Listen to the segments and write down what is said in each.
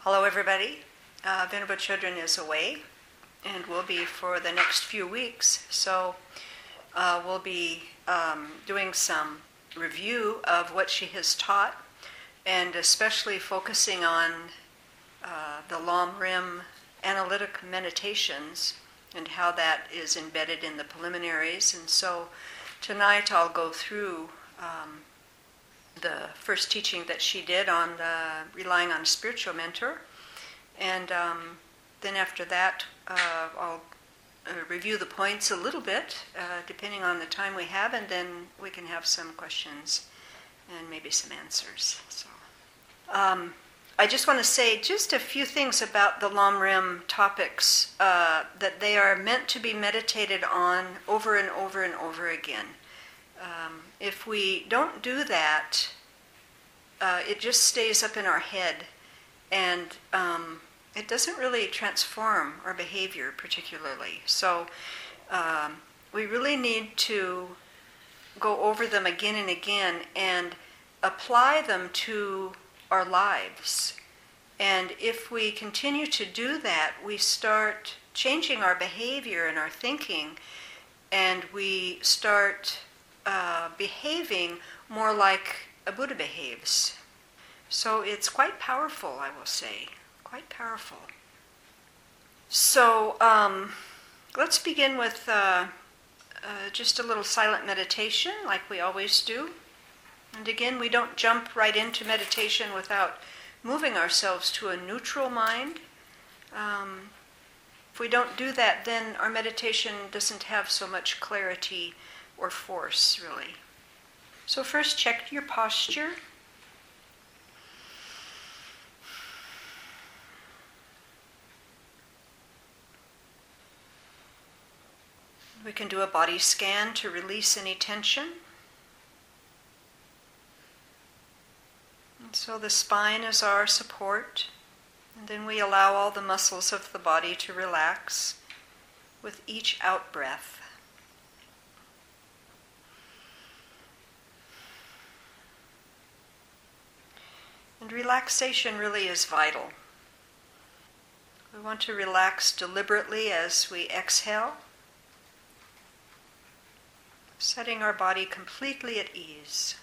Hello, everybody. Venerable Children is away and will be for the next few weeks. So we'll be doing some review of what she has taught, and especially focusing on the Lam Rim analytic meditations and how that is embedded in the preliminaries. And so tonight I'll go through the first teaching that she did on relying on a spiritual mentor. And then after that, I'll review the points a little bit, depending on the time we have, and then we can have some questions and maybe some answers. So, I just want to say just a few things about the Lam Rim topics, that they are meant to be meditated on over and over and over again. If we don't do that, it just stays up in our head, and it doesn't really transform our behavior particularly. So we really need to go over them again and again and apply them to our lives. And if we continue to do that, we start changing our behavior and our thinking, and we start behaving more like a Buddha behaves. So it's quite powerful, I will say. Quite powerful. So let's begin with just a little silent meditation like we always do. And again, we don't jump right into meditation without moving ourselves to a neutral mind. If we don't do that, then our meditation doesn't have so much clarity or force, really. So first, check your posture. We can do a body scan to release any tension. And so the spine is our support, and then we allow all the muscles of the body to relax with each out-breath. And relaxation really is vital. We want to relax deliberately as we exhale, setting our body completely at ease.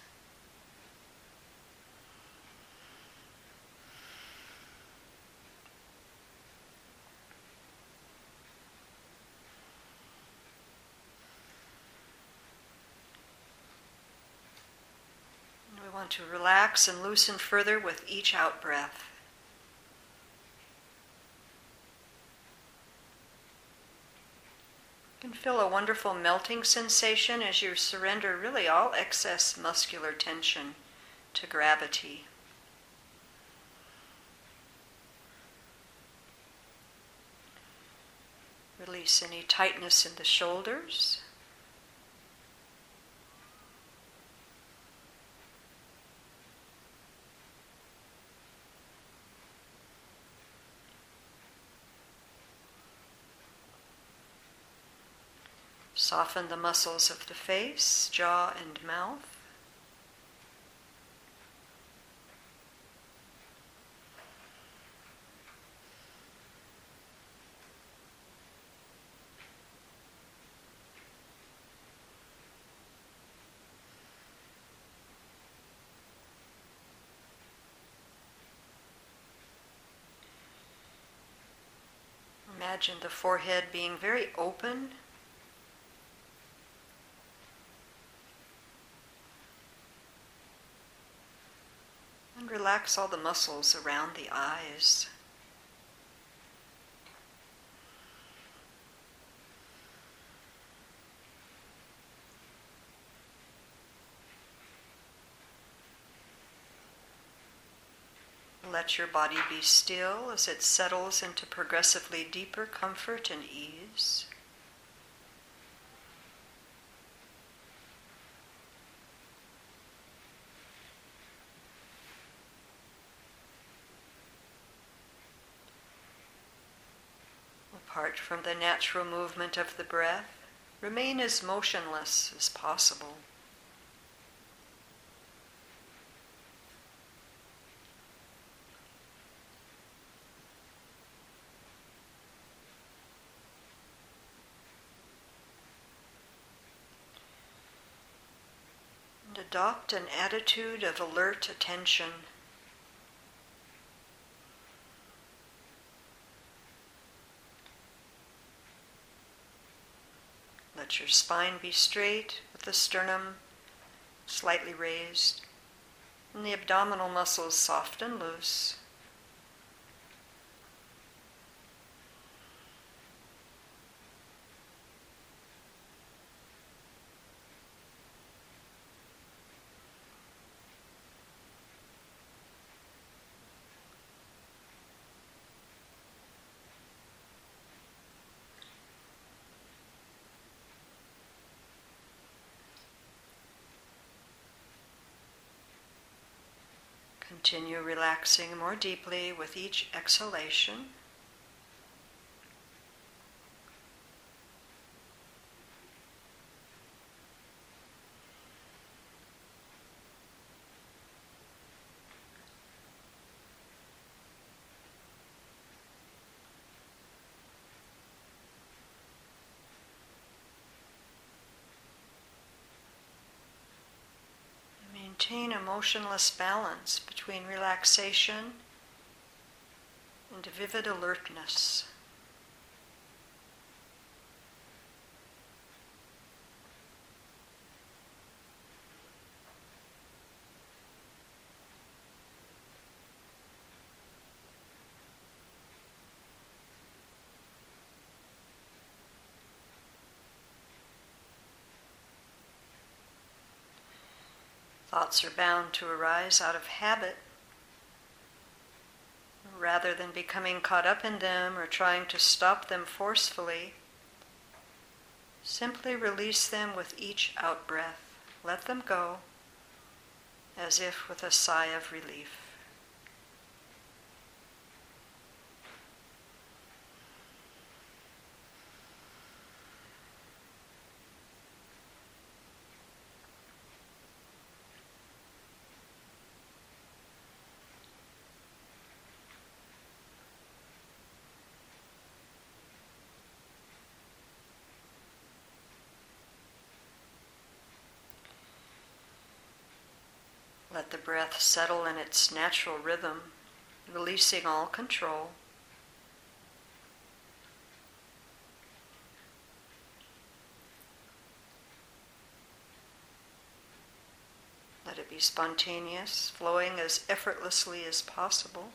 We want to relax and loosen further with each out-breath. You can feel a wonderful melting sensation as you surrender really all excess muscular tension to gravity. Release any tightness in the shoulders. Soften the muscles of the face, jaw, and mouth. Imagine the forehead being very open. And relax all the muscles around the eyes. Let your body be still as it settles into progressively deeper comfort and ease. Apart from the natural movement of the breath, remain as motionless as possible. Adopt an attitude of alert attention. Let your spine be straight with the sternum slightly raised and the abdominal muscles soft and loose. Continue relaxing more deeply with each exhalation. Maintain a motionless balance between relaxation and vivid alertness. Thoughts are bound to arise out of habit. Rather than becoming caught up in them or trying to stop them forcefully, simply release them with each out-breath. Let them go, as if with a sigh of relief. Let the breath settle in its natural rhythm, releasing all control. Let it be spontaneous, flowing as effortlessly as possible.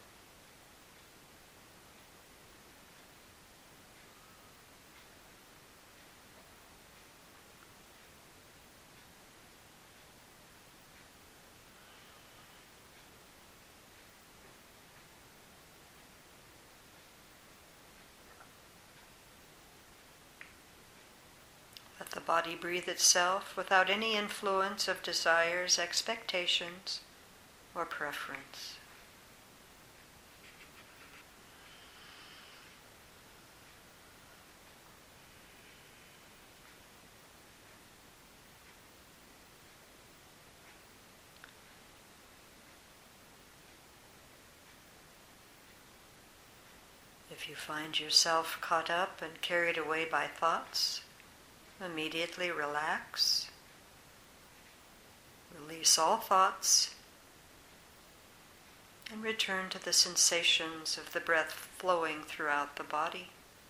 Let the body breathe itself without any influence of desires, expectations, or preference. If you find yourself caught up and carried away by thoughts, immediately relax. Release all thoughts and return to the sensations of the breath flowing throughout the body.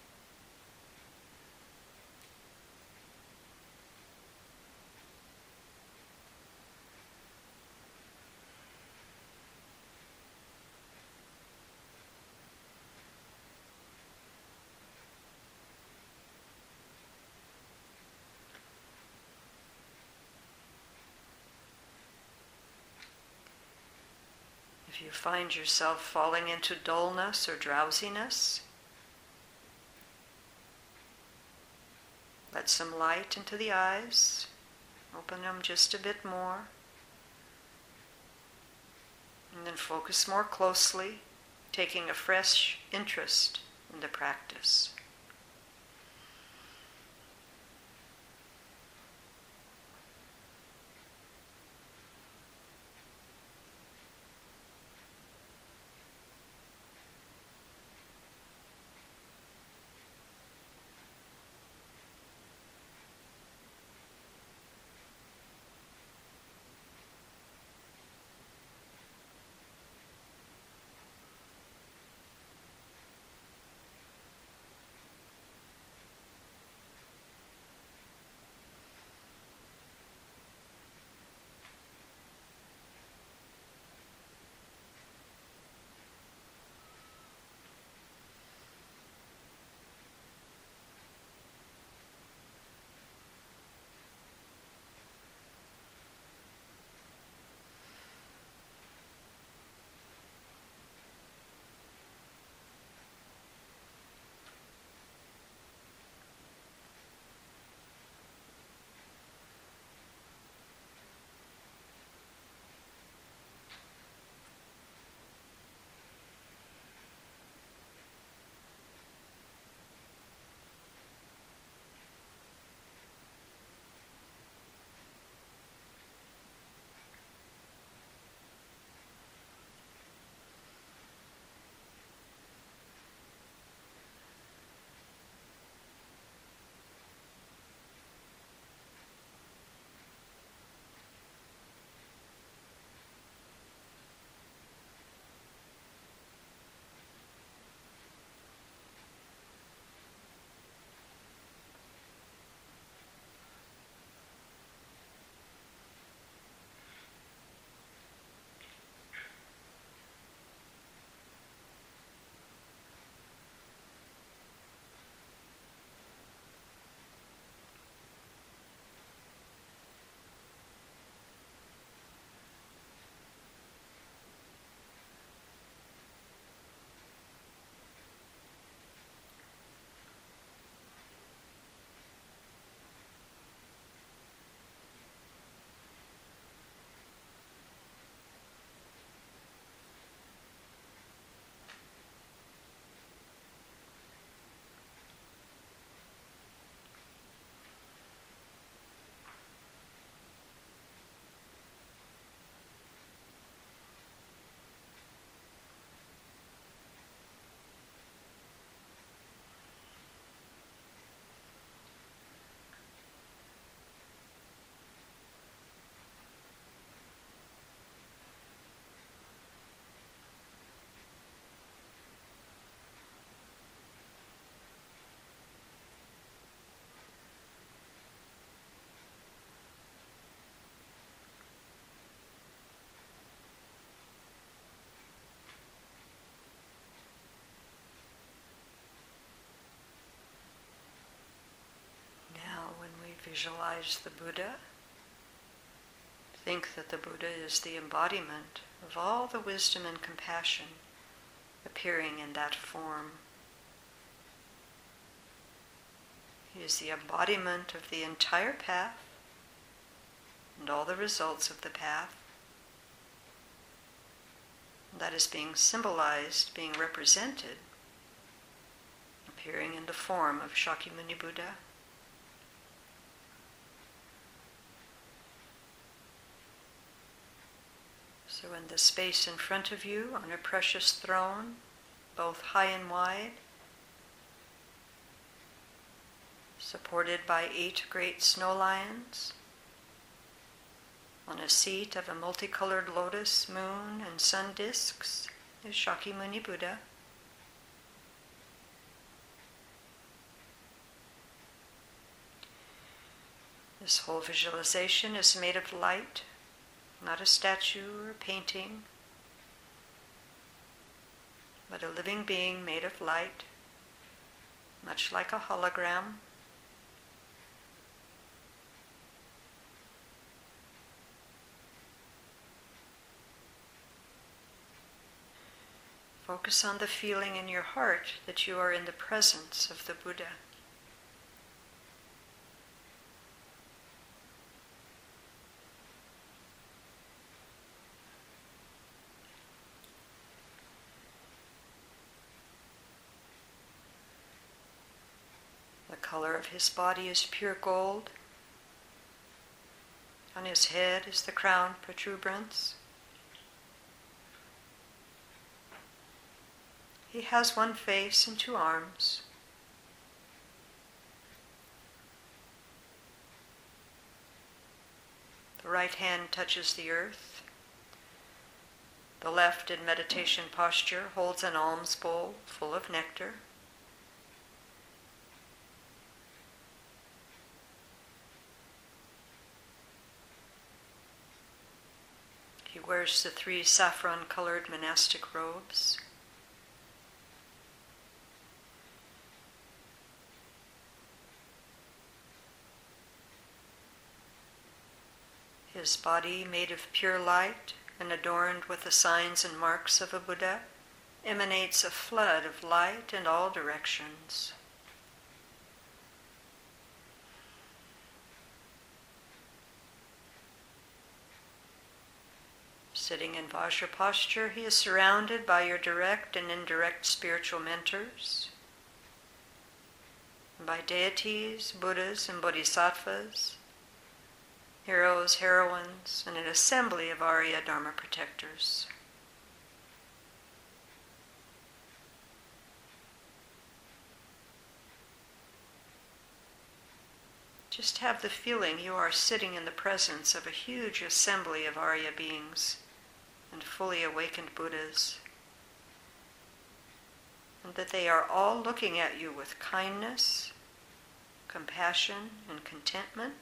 If you find yourself falling into dullness or drowsiness, let some light into the eyes. Open them just a bit more. And then focus more closely, taking a fresh interest in the practice. Visualize the Buddha. Think that the Buddha is the embodiment of all the wisdom and compassion appearing in that form. He is the embodiment of the entire path and all the results of the path. That is being symbolized, being represented, appearing in the form of Shakyamuni Buddha. So in the space in front of you, on a precious throne, both high and wide, supported by 8 great snow lions, on a seat of a multicolored lotus, moon, and sun discs, is Shakyamuni Buddha. This whole visualization is made of light, not a statue or a painting, but a living being made of light, much like a hologram. Focus on the feeling in your heart that you are in the presence of the Buddha. The color of his body is pure gold. On his head is the crown protuberance. He has 1 face and 2 arms. The right hand touches the earth. The left, in meditation posture, holds an alms bowl full of nectar. He wears the 3 saffron-colored monastic robes. His body, made of pure light and adorned with the signs and marks of a Buddha, emanates a flood of light in all directions. Sitting in Vajra posture, he is surrounded by your direct and indirect spiritual mentors, by deities, Buddhas, and Bodhisattvas, heroes, heroines, and an assembly of Arya Dharma protectors. Just have the feeling you are sitting in the presence of a huge assembly of Arya beings and fully awakened Buddhas, and that they are all looking at you with kindness, compassion, and contentment.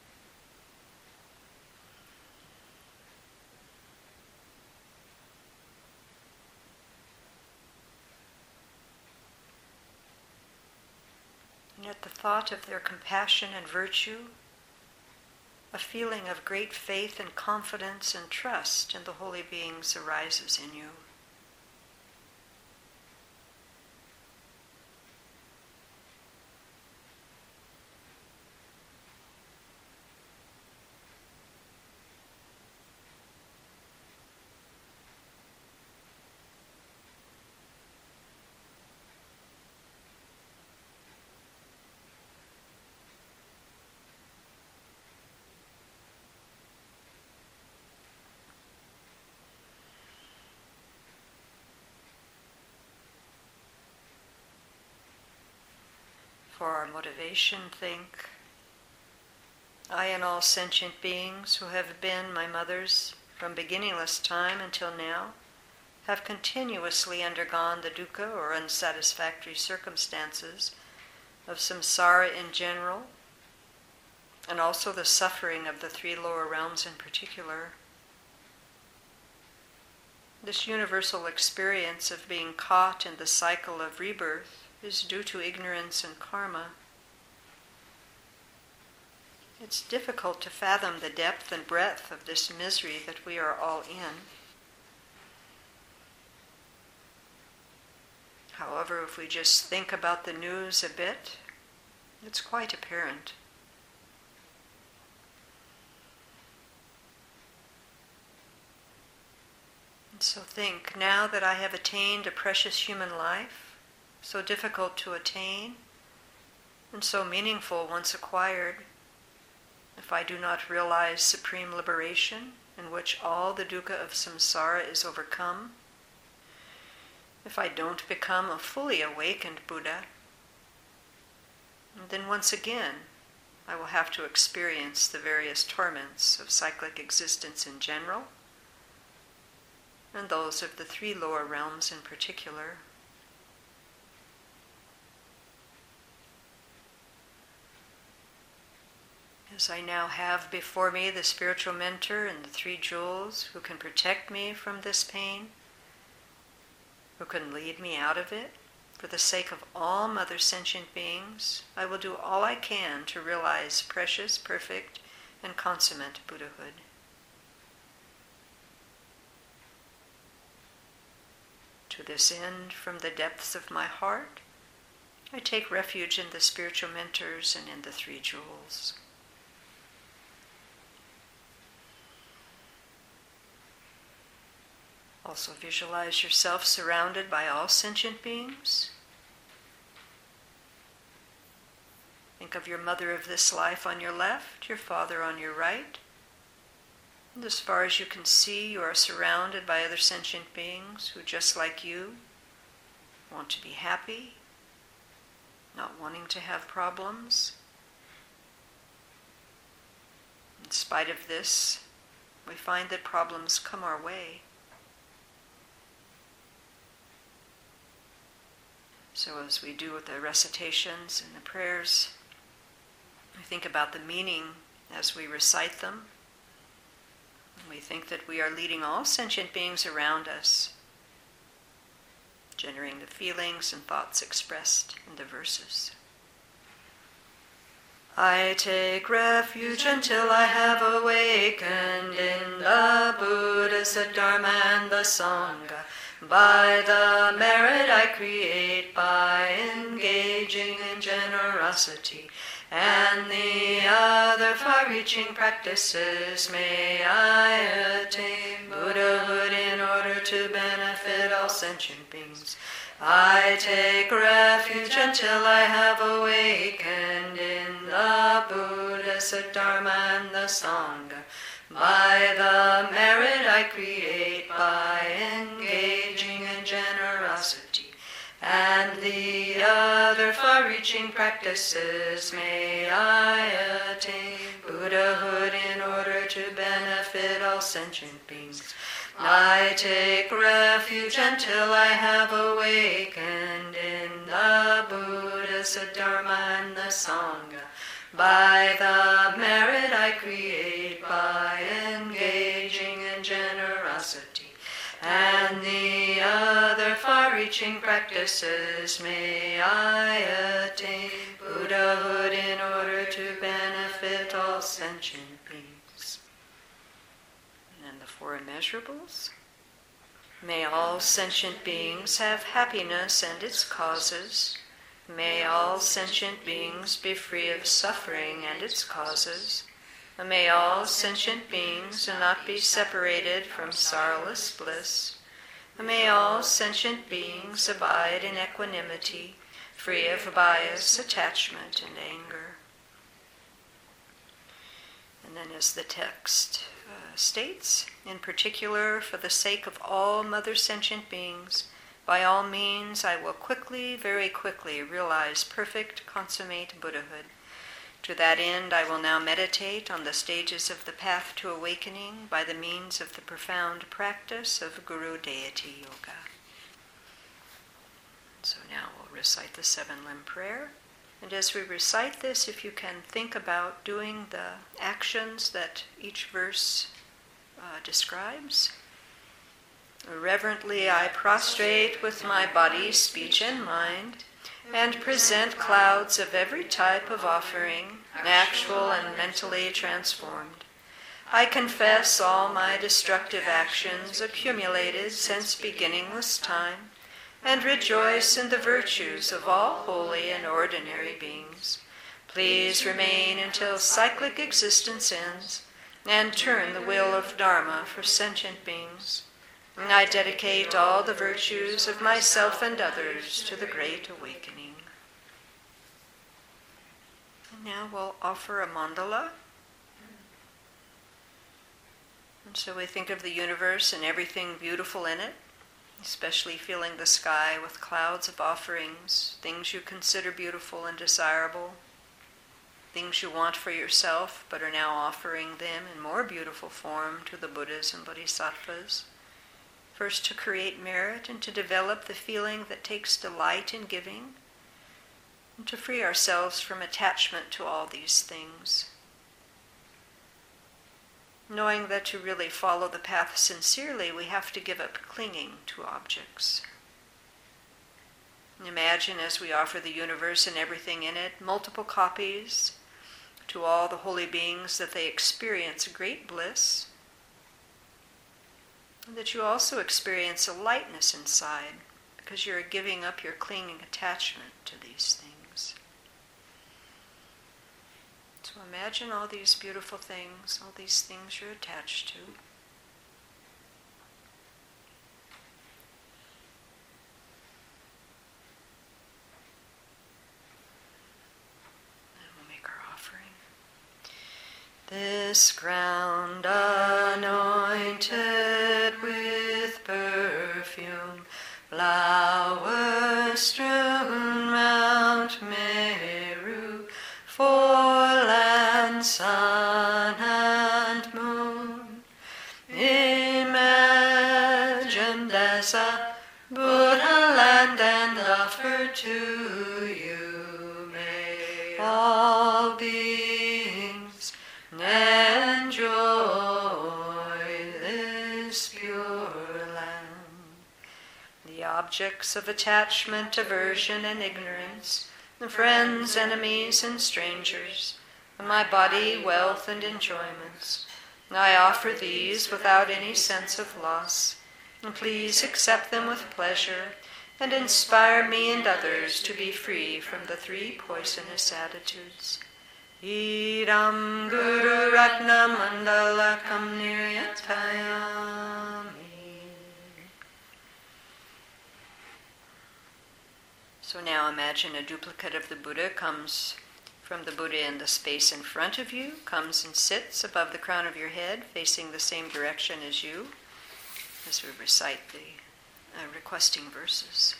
And at the thought of their compassion and virtue, a feeling of great faith and confidence and trust in the holy beings arises in you. For our motivation, think, I and all sentient beings who have been my mothers from beginningless time until now have continuously undergone the dukkha or unsatisfactory circumstances of samsara in general, and also the suffering of the 3 lower realms in particular. This universal experience of being caught in the cycle of rebirth is due to ignorance and karma. It's difficult to fathom the depth and breadth of this misery that we are all in. However, if we just think about the news a bit, it's quite apparent. And so think, now that I have attained a precious human life, so difficult to attain, and so meaningful once acquired, if I do not realize supreme liberation, in which all the dukkha of samsara is overcome, if I don't become a fully awakened Buddha, then once again I will have to experience the various torments of cyclic existence in general, and those of the three lower realms in particular. As I now have before me the spiritual mentor and the three jewels who can protect me from this pain, who can lead me out of it, for the sake of all mother sentient beings, I will do all I can to realize precious, perfect, and consummate Buddhahood. To this end, from the depths of my heart, I take refuge in the spiritual mentors and in the three jewels. Also visualize yourself surrounded by all sentient beings. Think of your mother of this life on your left, your father on your right. And as far as you can see, you are surrounded by other sentient beings who, just like you, want to be happy, not wanting to have problems. In spite of this, we find that problems come our way. So as we do with the recitations and the prayers, we think about the meaning as we recite them. We think that we are leading all sentient beings around us, generating the feelings and thoughts expressed in the verses. I take refuge until I have awakened in the Buddha, the Dharma, and the Sangha. By the merit I create by engaging in generosity and the other far-reaching practices, may I attain Buddhahood in order to benefit all sentient beings. I take refuge until I have awakened in the Buddha, the Dharma, and the Sangha. By the merit I create by engaging in generosity and the other far-reaching practices, may I attain Buddhahood in order to benefit all sentient beings. I take refuge until I have awakened in the Buddha, the Dharma, and the Sangha. By the merit I create by engaging in generosity and the other far-reaching practices, may I attain Buddhahood in order to benefit all sentient beings. And then the four immeasurables. May all sentient beings have happiness and its causes. May all sentient beings be free of suffering and its causes. May all sentient beings not be separated from sorrowless bliss. May all sentient beings abide in equanimity, free of bias, attachment, and anger. And then as the text states, in particular, for the sake of all mother sentient beings, by all means I will quickly, very quickly realize perfect, consummate Buddhahood. To that end, I will now meditate on the stages of the path to awakening by the means of the profound practice of Guru Deity Yoga. So now we'll recite the seven-limb prayer. And as we recite this, if you can think about doing the actions that each verse describes. Reverently I prostrate with my body, speech, and mind, and present clouds of every type of offering actual and mentally transformed. I confess all my destructive actions accumulated since beginningless time, and rejoice in the virtues of all holy and ordinary beings. Please remain until cyclic existence ends, and turn the wheel of Dharma for sentient beings. I dedicate all the virtues of myself and others to the Great Awakening. And now we'll offer a mandala. And so we think of the universe and everything beautiful in it, especially filling the sky with clouds of offerings, things you consider beautiful and desirable, things you want for yourself but are now offering them in more beautiful form to the Buddhas and Bodhisattvas. First to create merit and to develop the feeling that takes delight in giving, and to free ourselves from attachment to all these things. Knowing that to really follow the path sincerely, we have to give up clinging to objects. Imagine as we offer the universe and everything in it, multiple copies to all the holy beings, that they experience great bliss, and that you also experience a lightness inside, because you're giving up your clinging attachment to these things. So imagine all these beautiful things, all these things you're attached to. And we'll make our offering. This ground anointed with perfume, flowers strewn Mount Meru, for land, sun, and moon, imagined as a Buddha land and offered to you, may all beings enjoy this pure land. The objects of attachment, aversion, and ignorance, the friends, enemies, and strangers, my body, wealth, and enjoyments, I offer these without any sense of loss, and please accept them with pleasure, and inspire me and others to be free from the three poisonous attitudes. Idam Guru Ratna Mandalakam Niryatayami. So now imagine a duplicate of the Buddha comes from the Buddha in the space in front of you, comes and sits above the crown of your head, facing the same direction as you, as we recite the requesting verses.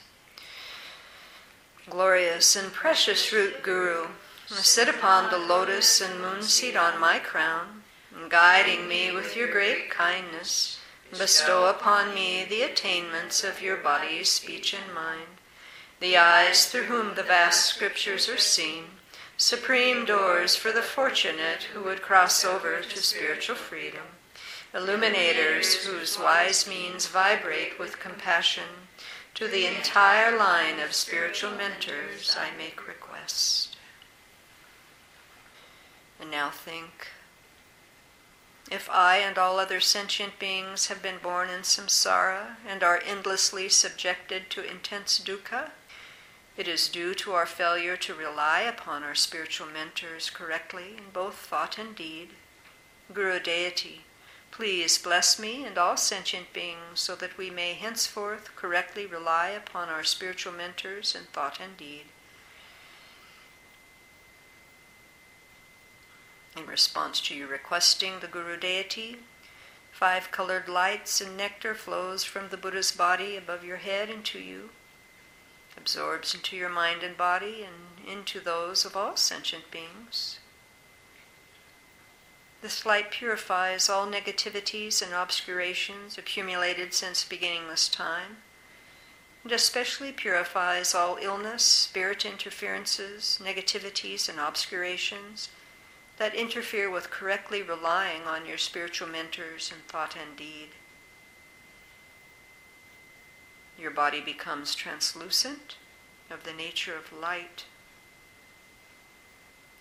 Glorious and precious root Guru, sit upon the lotus and moon seat on my crown, and guiding me with your great kindness, bestow upon me the attainments of your body, speech, and mind, the eyes through whom the vast scriptures are seen, supreme doors for the fortunate who would cross over to spiritual freedom, illuminators whose wise means vibrate with compassion. To the entire line of spiritual mentors I make request. And now think, if I and all other sentient beings have been born in samsara and are endlessly subjected to intense dukkha, it is due to our failure to rely upon our spiritual mentors correctly in both thought and deed. Guru Deity, please bless me and all sentient beings so that we may henceforth correctly rely upon our spiritual mentors in thought and deed. In response to your requesting the Guru Deity, 5 colored lights and nectar flows from the Buddha's body above your head into you, absorbs into your mind and body and into those of all sentient beings. This light purifies all negativities and obscurations accumulated since beginningless time, and especially purifies all illness, spirit interferences, negativities, and obscurations that interfere with correctly relying on your spiritual mentors in thought and deed. Your body becomes translucent, of the nature of light.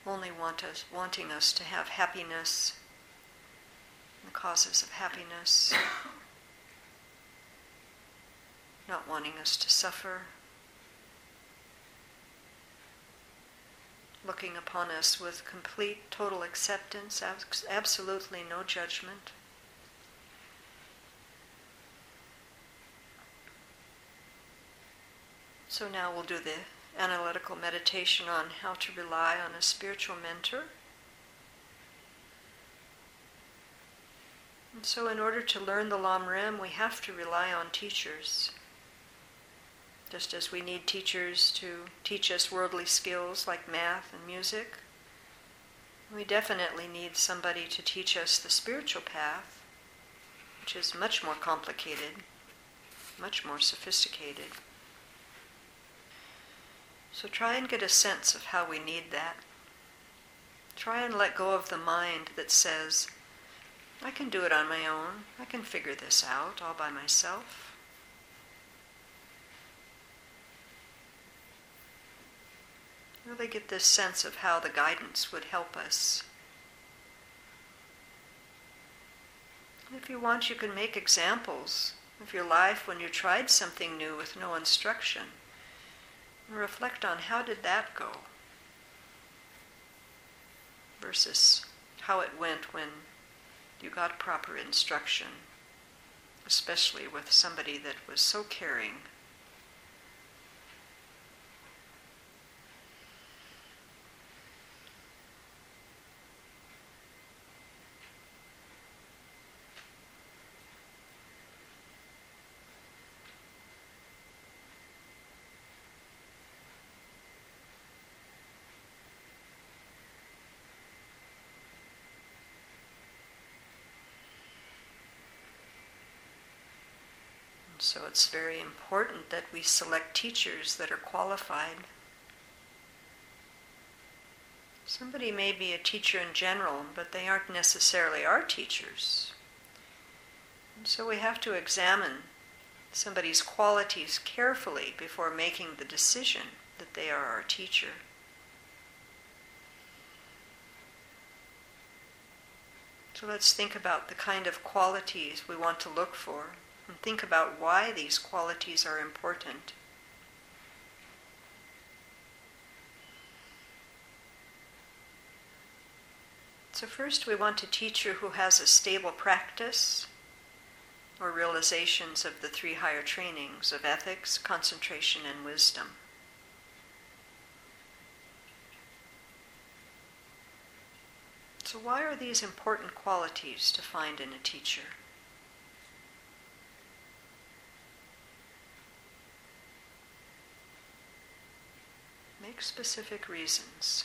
only wanting us to have happiness, the causes of happiness, not wanting us to suffer, looking upon us with complete, total acceptance, absolutely no judgment. So now we'll do the analytical meditation on how to rely on a spiritual mentor. And so in order to learn the Lam Rim, we have to rely on teachers. Just as we need teachers to teach us worldly skills like math and music, we definitely need somebody to teach us the spiritual path, which is much more complicated, much more sophisticated. So try and get a sense of how we need that. Try and let go of the mind that says, I can do it on my own, I can figure this out all by myself. Really get this sense of how the guidance would help us. And if you want, you can make examples of your life when you tried something new with no instruction. And reflect on how did that go versus how it went when you got proper instruction, especially with somebody that was so caring. So it's very important that we select teachers that are qualified. Somebody may be a teacher in general, but they aren't necessarily our teachers. And so we have to examine somebody's qualities carefully before making the decision that they are our teacher. So let's think about the kind of qualities we want to look for. And think about why these qualities are important. So first we want a teacher who has a stable practice or realizations of the three higher trainings of ethics, concentration, and wisdom. So why are these important qualities to find in a teacher? Make specific reasons.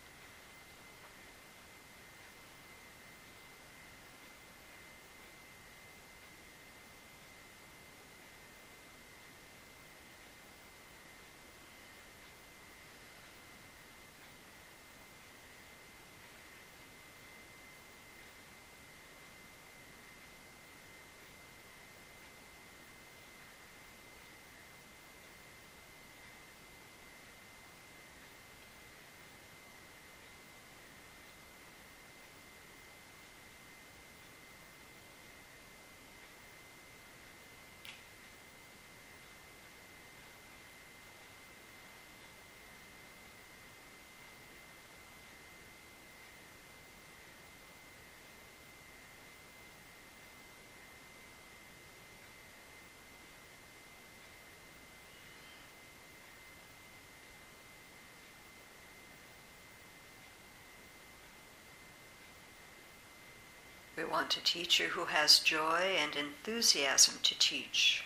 We want a teacher who has joy and enthusiasm to teach.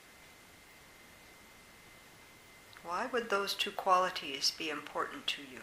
Why would those two qualities be important to you?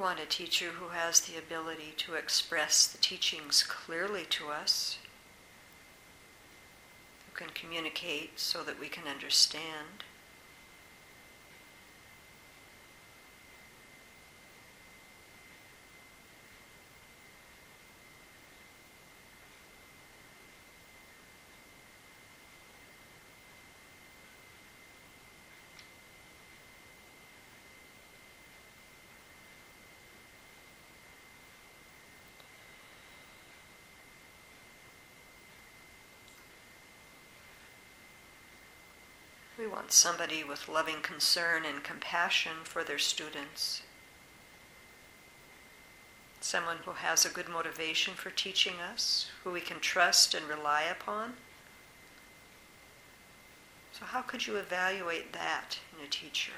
want a teacher who has the ability to express the teachings clearly to us, who can communicate so that we can understand. We want somebody with loving concern and compassion for their students. Someone who has a good motivation for teaching us, who we can trust and rely upon. So how could you evaluate that in a teacher?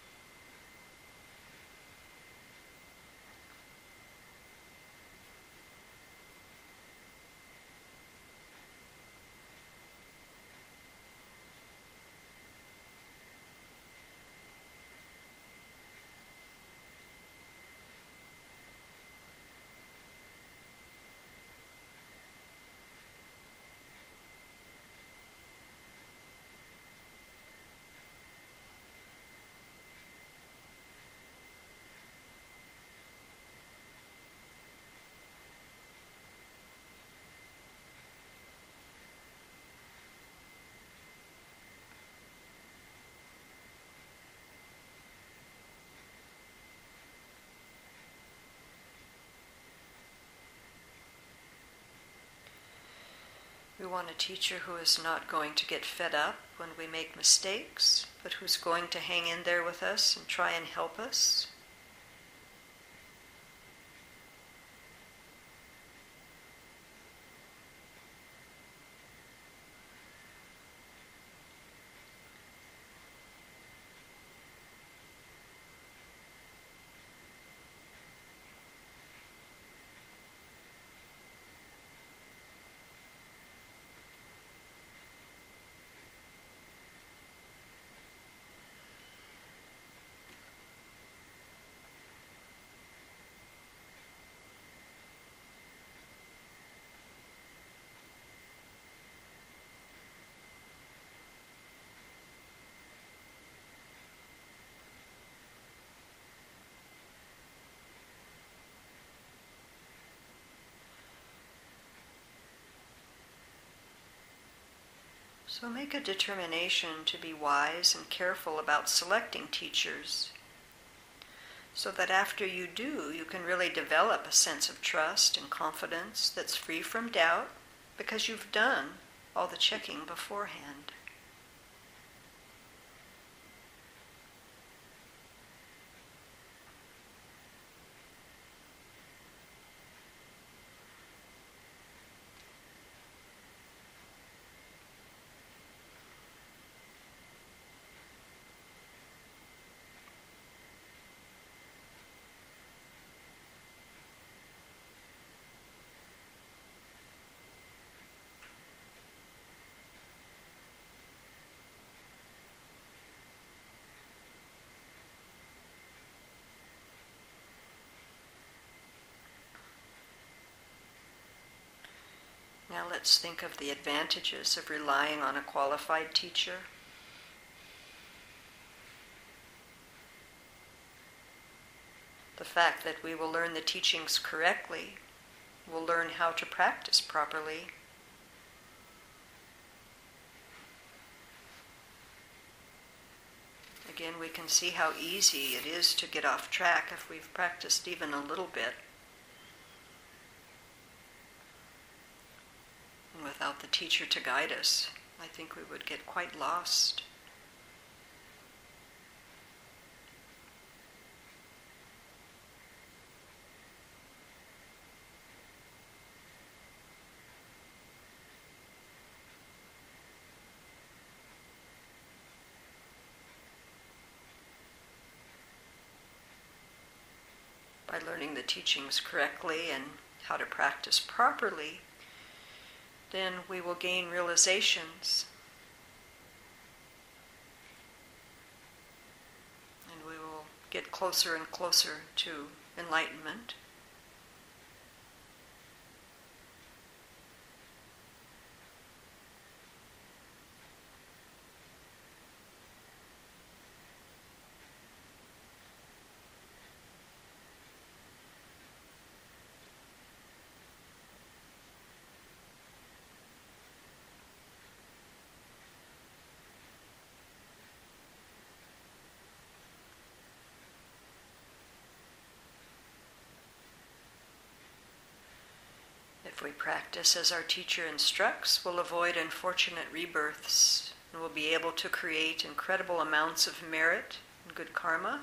We want a teacher who is not going to get fed up when we make mistakes, but who's going to hang in there with us and try and help us. So make a determination to be wise and careful about selecting teachers, so that after you do, you can really develop a sense of trust and confidence that's free from doubt, because you've done all the checking beforehand. Now let's think of the advantages of relying on a qualified teacher. The fact that we will learn the teachings correctly, we'll learn how to practice properly. Again, we can see how easy it is to get off track if we've practiced even a little bit. And without the teacher to guide us, I think we would get quite lost. By learning the teachings correctly and how to practice properly, then we will gain realizations, and we will get closer and closer to enlightenment. If we practice as our teacher instructs, we'll avoid unfortunate rebirths and we'll be able to create incredible amounts of merit and good karma.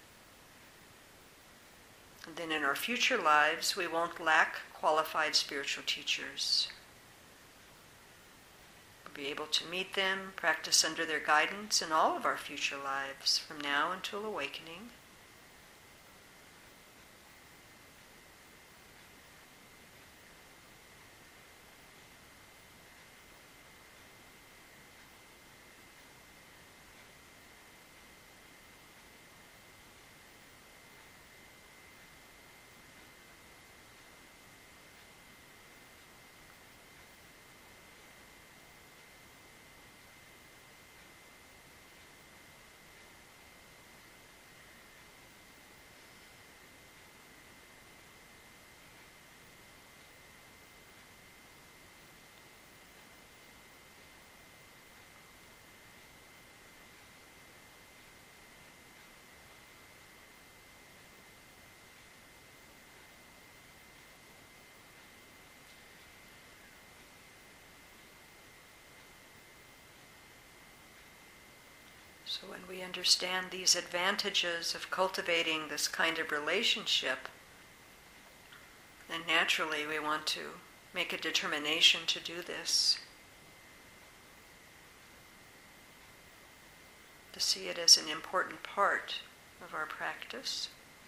And then in our future lives, we won't lack qualified spiritual teachers. We'll be able to meet them, practice under their guidance in all of our future lives, from now until awakening. So when we understand these advantages of cultivating this kind of relationship, then naturally we want to make a determination to do this, to see it as an important part of our practice.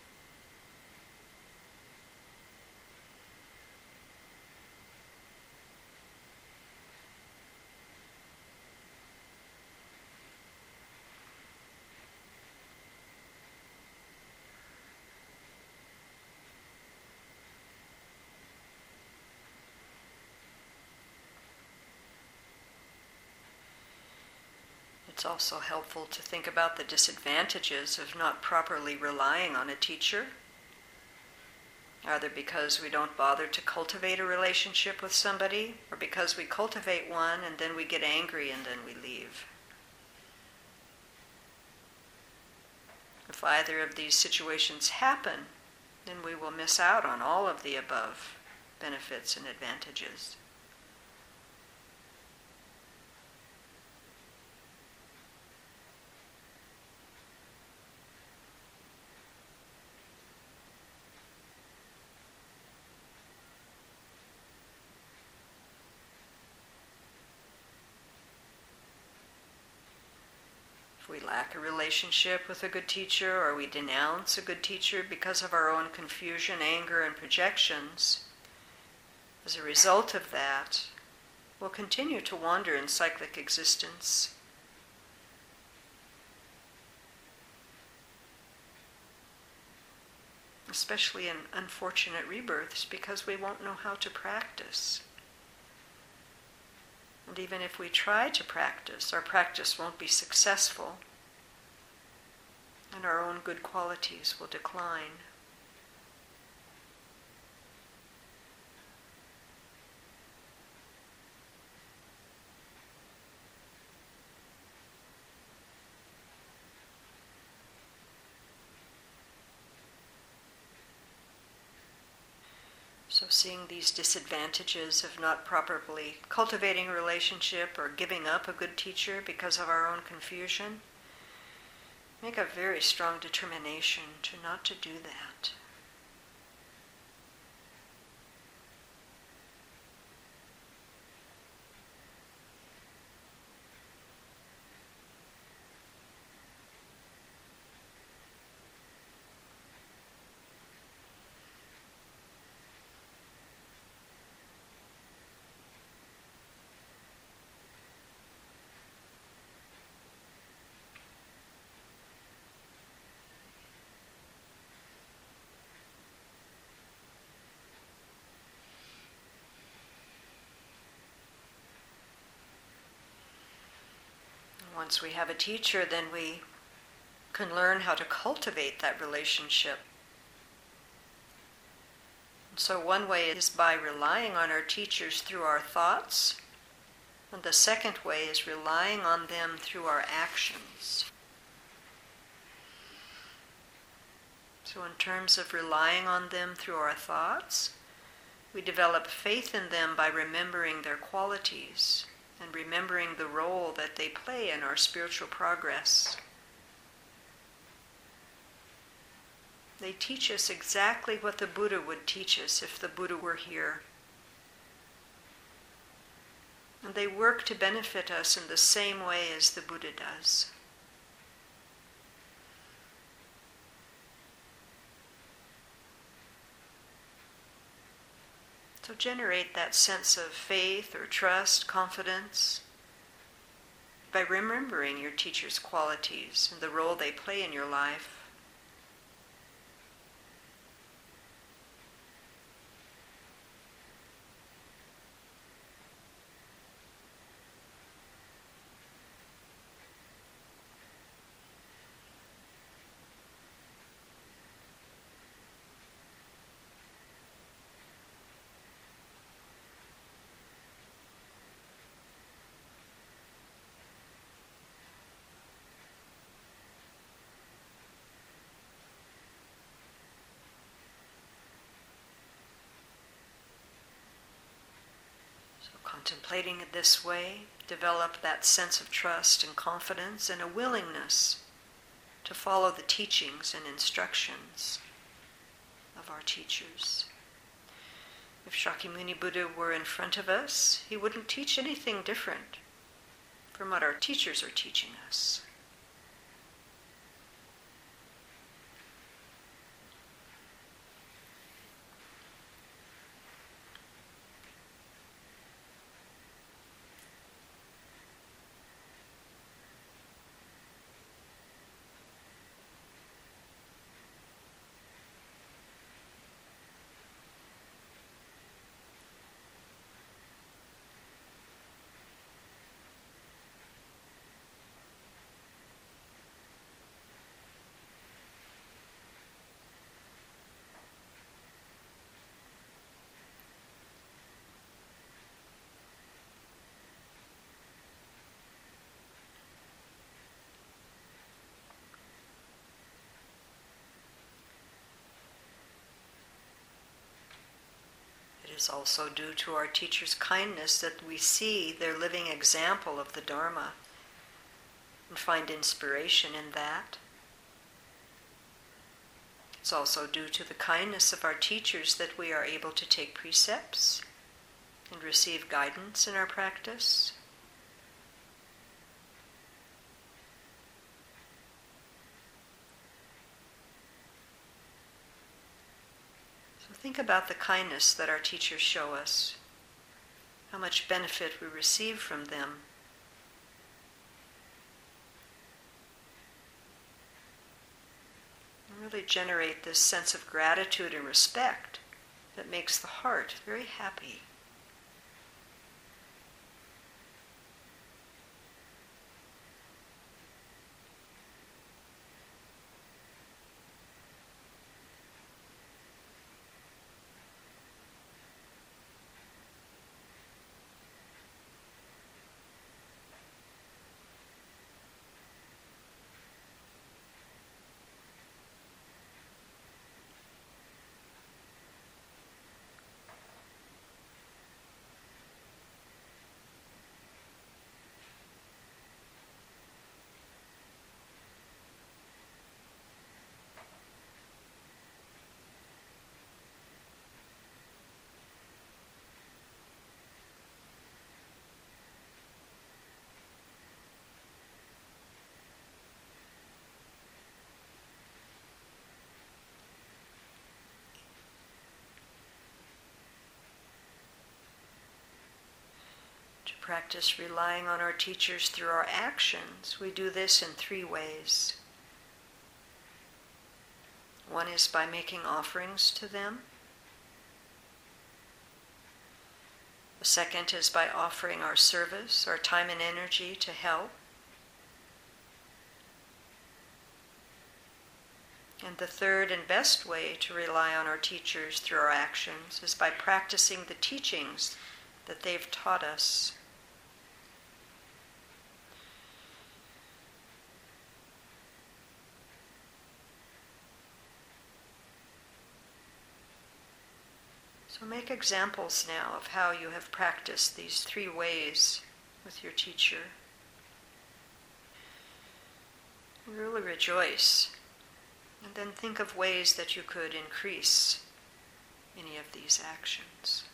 It's also helpful to think about the disadvantages of not properly relying on a teacher, either because we don't bother to cultivate a relationship with somebody, or because we cultivate one and then we get angry and then we leave. If either of these situations happen, then we will miss out on all of the above benefits and advantages. If we lack a relationship with a good teacher, or we denounce a good teacher because of our own confusion, anger, and projections, as a result of that, we'll continue to wander in cyclic existence. Especially in unfortunate rebirths, because we won't know how to practice. And even if we try to practice, our practice won't be successful, and our own good qualities will decline. So seeing these disadvantages of not properly cultivating a relationship or giving up a good teacher because of our own confusion, make a very strong determination to not to do that. Once we have a teacher, then we can learn how to cultivate that relationship. So one way is by relying on our teachers through our thoughts, and the second way is relying on them through our actions. So in terms of relying on them through our thoughts, we develop faith in them by remembering their qualities and remembering the role that they play in our spiritual progress. They teach us exactly what the Buddha would teach us if the Buddha were here. And they work to benefit us in the same way as the Buddha does. So generate that sense of faith or trust, confidence, by remembering your teacher's qualities and the role they play in your life. Contemplating it this way, develop that sense of trust and confidence and a willingness to follow the teachings and instructions of our teachers. If Shakyamuni Buddha were in front of us, he wouldn't teach anything different from what our teachers are teaching us. It is also due to our teachers' kindness that we see their living example of the Dharma and find inspiration in that. It's also due to the kindness of our teachers that we are able to take precepts and receive guidance in our practice. Think about the kindness that our teachers show us, how much benefit we receive from them. And really generate this sense of gratitude and respect that makes the heart very happy. Practice relying on our teachers through our actions. We do this in 3 ways. One is by making offerings to them. The second is by offering our service, our time and energy to help. And the third and best way to rely on our teachers through our actions is by practicing the teachings that they've taught us. So make examples now of how you have practiced these 3 ways with your teacher. Really rejoice. And then think of ways that you could increase any of these actions.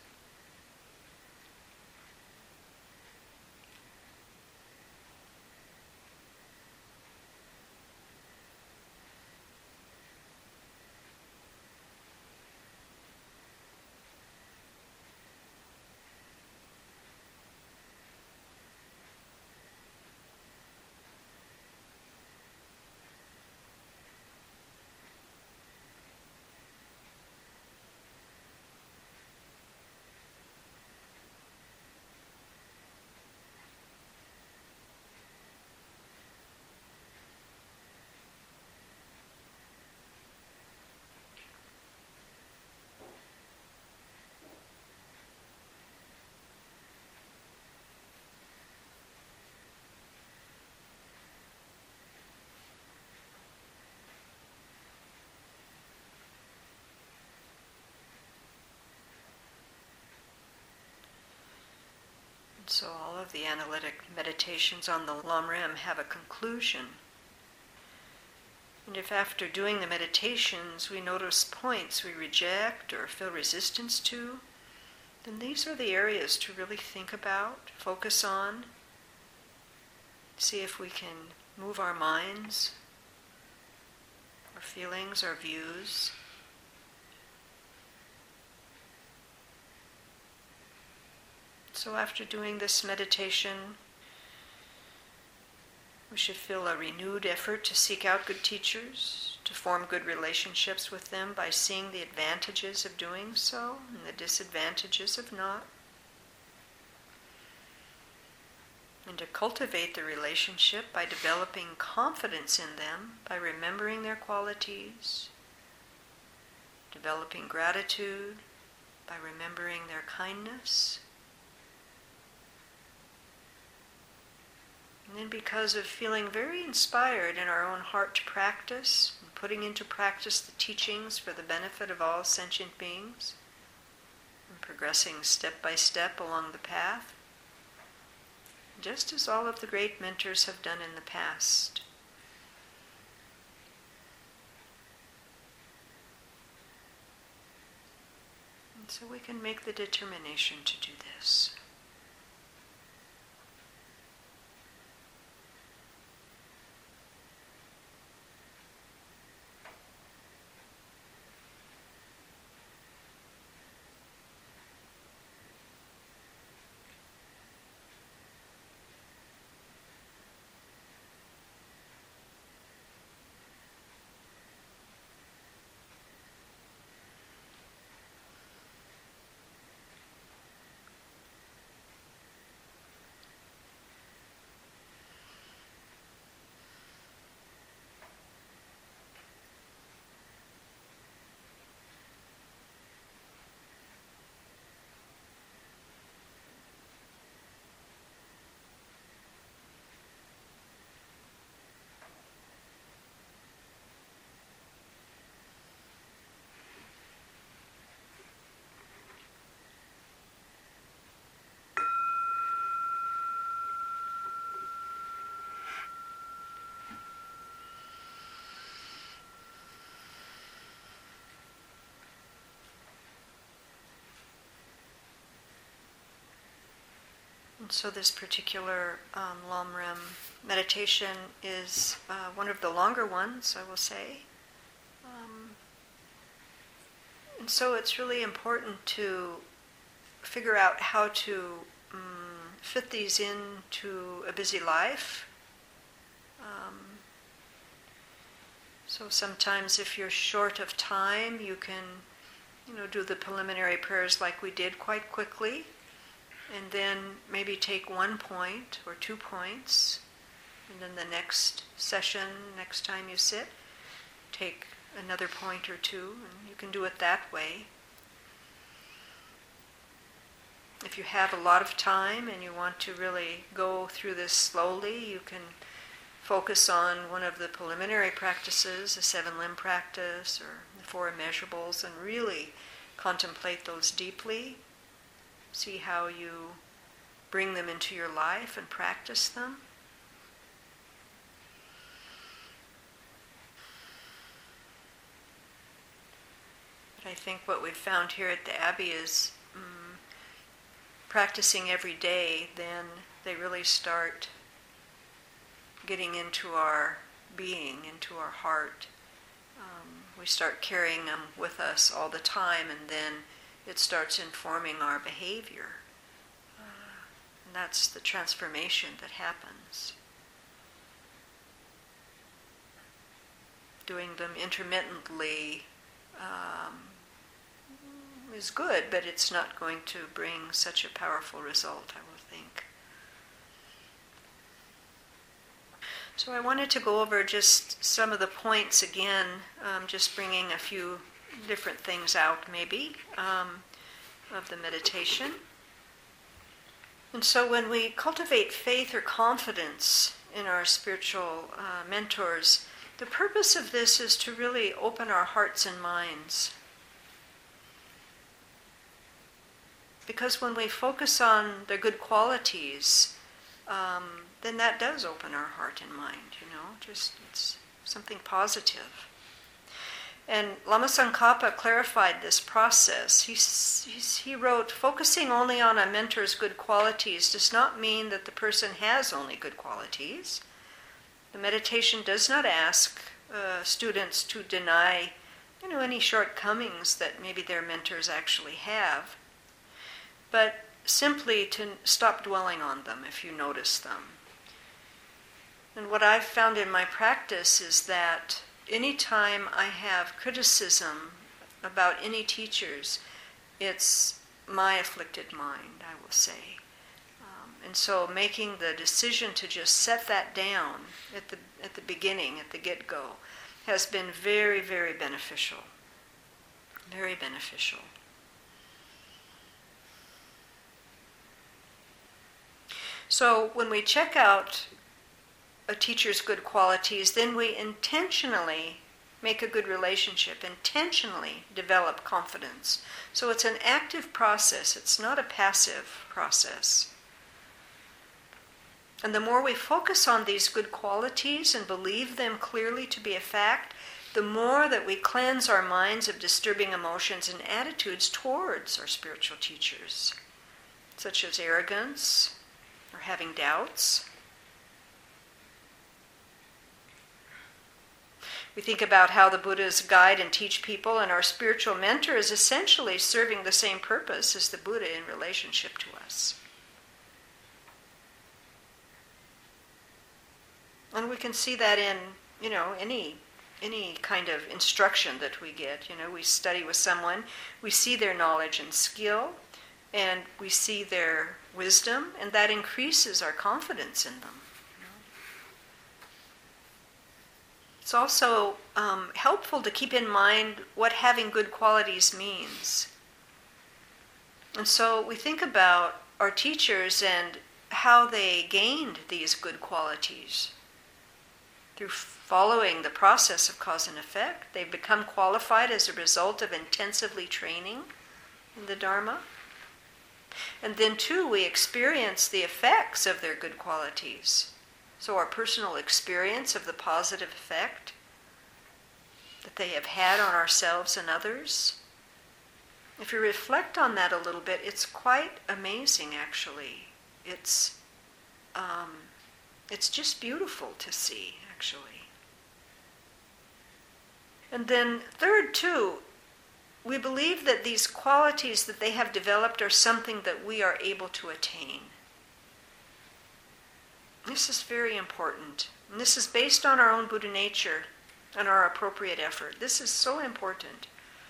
So all of the analytic meditations on the Lam Rim have a conclusion. And if after doing the meditations we notice points we reject or feel resistance to, then these are the areas to really think about, focus on, see if we can move our minds, our feelings, our views. So after doing this meditation, we should feel a renewed effort to seek out good teachers, to form good relationships with them by seeing the advantages of doing so and the disadvantages of not, and to cultivate the relationship by developing confidence in them, by remembering their qualities, developing gratitude by remembering their kindness. And then because of feeling very inspired in our own heart to practice, and putting into practice the teachings for the benefit of all sentient beings, and progressing step by step along the path, just as all of the great mentors have done in the past. And so we can make the determination to do this. And so this particular Lam Rim meditation is one of the longer ones, I will say. And so it's really important to figure out how to fit these into a busy life. So sometimes if you're short of time, you can, do the preliminary prayers like we did quite quickly, and then maybe take 1 point or 2 points, and then the next session, next time you sit, take another point or two, and you can do it that way. If you have a lot of time and you want to really go through this slowly, you can focus on one of the preliminary practices, the 7-limb practice or the 4 immeasurables, and really contemplate those deeply. See how you bring them into your life and practice them. But I think what we've found here at the Abbey is practicing every day, then they really start getting into our being, into our heart. We start carrying them with us all the time, and then it starts informing our behavior. And that's the transformation that happens. Doing them intermittently is good, but it's not going to bring such a powerful result, I will think. So I wanted to go over just some of the points again, just bringing a few different things out maybe of the meditation. And so when we cultivate faith or confidence in our spiritual mentors, the purpose of this is to really open our hearts and minds. Because when we focus on their good qualities, then that does open our heart and mind, just it's something positive. And Lama Tsongkhapa clarified this process. He wrote, focusing only on a mentor's good qualities does not mean that the person has only good qualities. The meditation does not ask students to deny, any shortcomings that maybe their mentors actually have, but simply to stop dwelling on them if you notice them. And what I've found in my practice is that anytime I have criticism about any teachers, it's my afflicted mind, I will say. And so making the decision to just set that down at the beginning, at the get-go, has been very, very beneficial. Very beneficial. So when we check out a teacher's good qualities, then we intentionally make a good relationship, intentionally develop confidence. So it's an active process, it's not a passive process. And the more we focus on these good qualities and believe them clearly to be a fact, the more that we cleanse our minds of disturbing emotions and attitudes towards our spiritual teachers, such as arrogance or having doubts. We think about how the Buddhas guide and teach people, and our spiritual mentor is essentially serving the same purpose as the Buddha in relationship to us. And we can see that in, any kind of instruction that we get. We study with someone, we see their knowledge and skill, and we see their wisdom, and that increases our confidence in them. It's also helpful to keep in mind what having good qualities means. And so we think about our teachers and how they gained these good qualities. Through following the process of cause and effect, they've become qualified as a result of intensively training in the Dharma. And then too, we experience the effects of their good qualities. So our personal experience of the positive effect that they have had on ourselves and others. If you reflect on that a little bit, it's quite amazing, actually. It's just beautiful to see, actually. And then third, too, we believe that these qualities that they have developed are something that we are able to attain. This is very important. And this is based on our own Buddha nature and our appropriate effort. This is so important.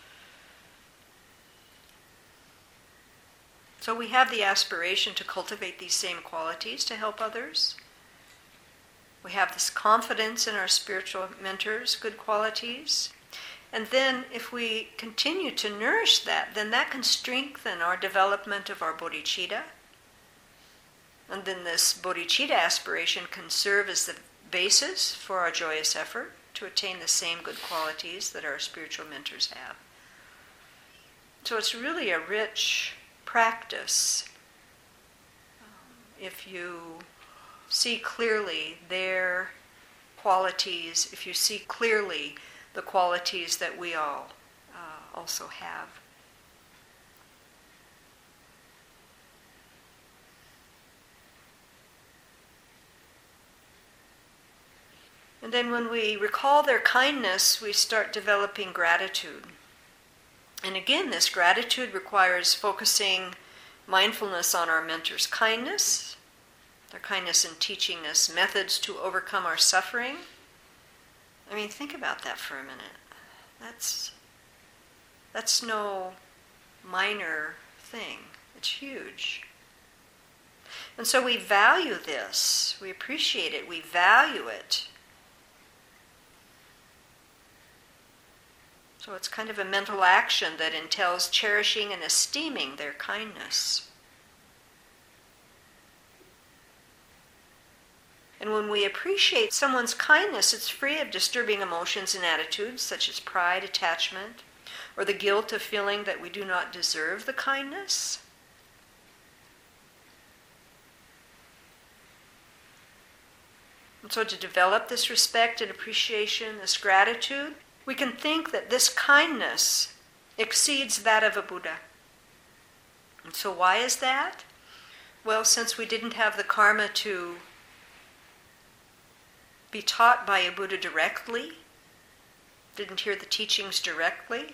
So we have the aspiration to cultivate these same qualities to help others. We have this confidence in our spiritual mentors' good qualities. And then if we continue to nourish that, then that can strengthen our development of our bodhicitta. And then this bodhicitta aspiration can serve as the basis for our joyous effort to attain the same good qualities that our spiritual mentors have. So it's really a rich practice if you see clearly their qualities, if you see clearly the qualities that we all also have. And then when we recall their kindness, we start developing gratitude. And again, this gratitude requires focusing mindfulness on our mentor's kindness, their kindness in teaching us methods to overcome our suffering. I mean, think about that for a minute. That's no minor thing. It's huge. And so we value this, we appreciate it, we value it. So it's kind of a mental action that entails cherishing and esteeming their kindness. And when we appreciate someone's kindness, it's free of disturbing emotions and attitudes such as pride, attachment, or the guilt of feeling that we do not deserve the kindness. And so to develop this respect and appreciation, this gratitude, we can think that this kindness exceeds that of a Buddha. And so why is that? Well, since we didn't have the karma to be taught by a Buddha directly, didn't hear the teachings directly,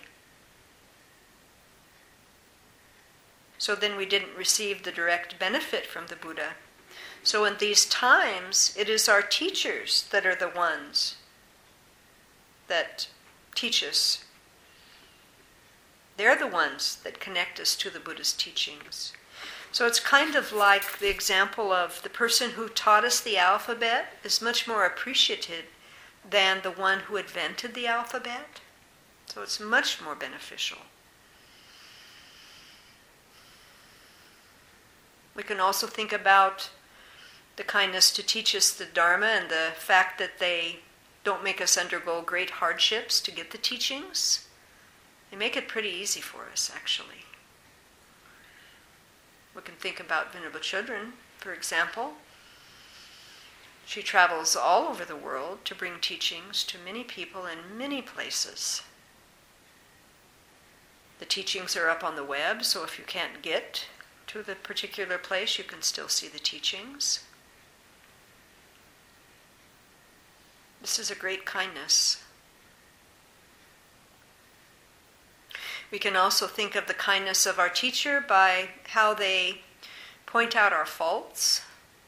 so then we didn't receive the direct benefit from the Buddha. So in these times, it is our teachers that are the ones that teach us. They're the ones that connect us to the Buddha's teachings. So it's kind of like the example of the person who taught us the alphabet is much more appreciated than the one who invented the alphabet. So it's much more beneficial. We can also think about the kindness to teach us the Dharma and the fact that they don't make us undergo great hardships to get the teachings. They make it pretty easy for us, actually. We can think about Venerable Chodron, for example. She travels all over the world to bring teachings to many people in many places. The teachings are up on the web, so if you can't get to the particular place, you can still see the teachings. This is a great kindness. We can also think of the kindness of our teacher by how they point out our faults.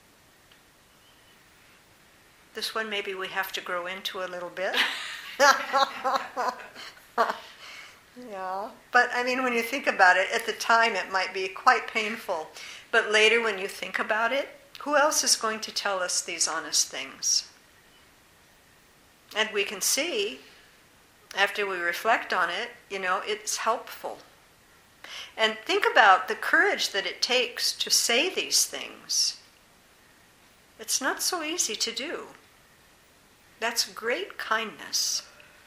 This one maybe we have to grow into a little bit. Yeah. But I mean, when you think about it, at the time it might be quite painful. But later when you think about it, who else is going to tell us these honest things? And we can see, after we reflect on it, it's helpful. And think about the courage that it takes to say these things. It's not so easy to do. That's great kindness.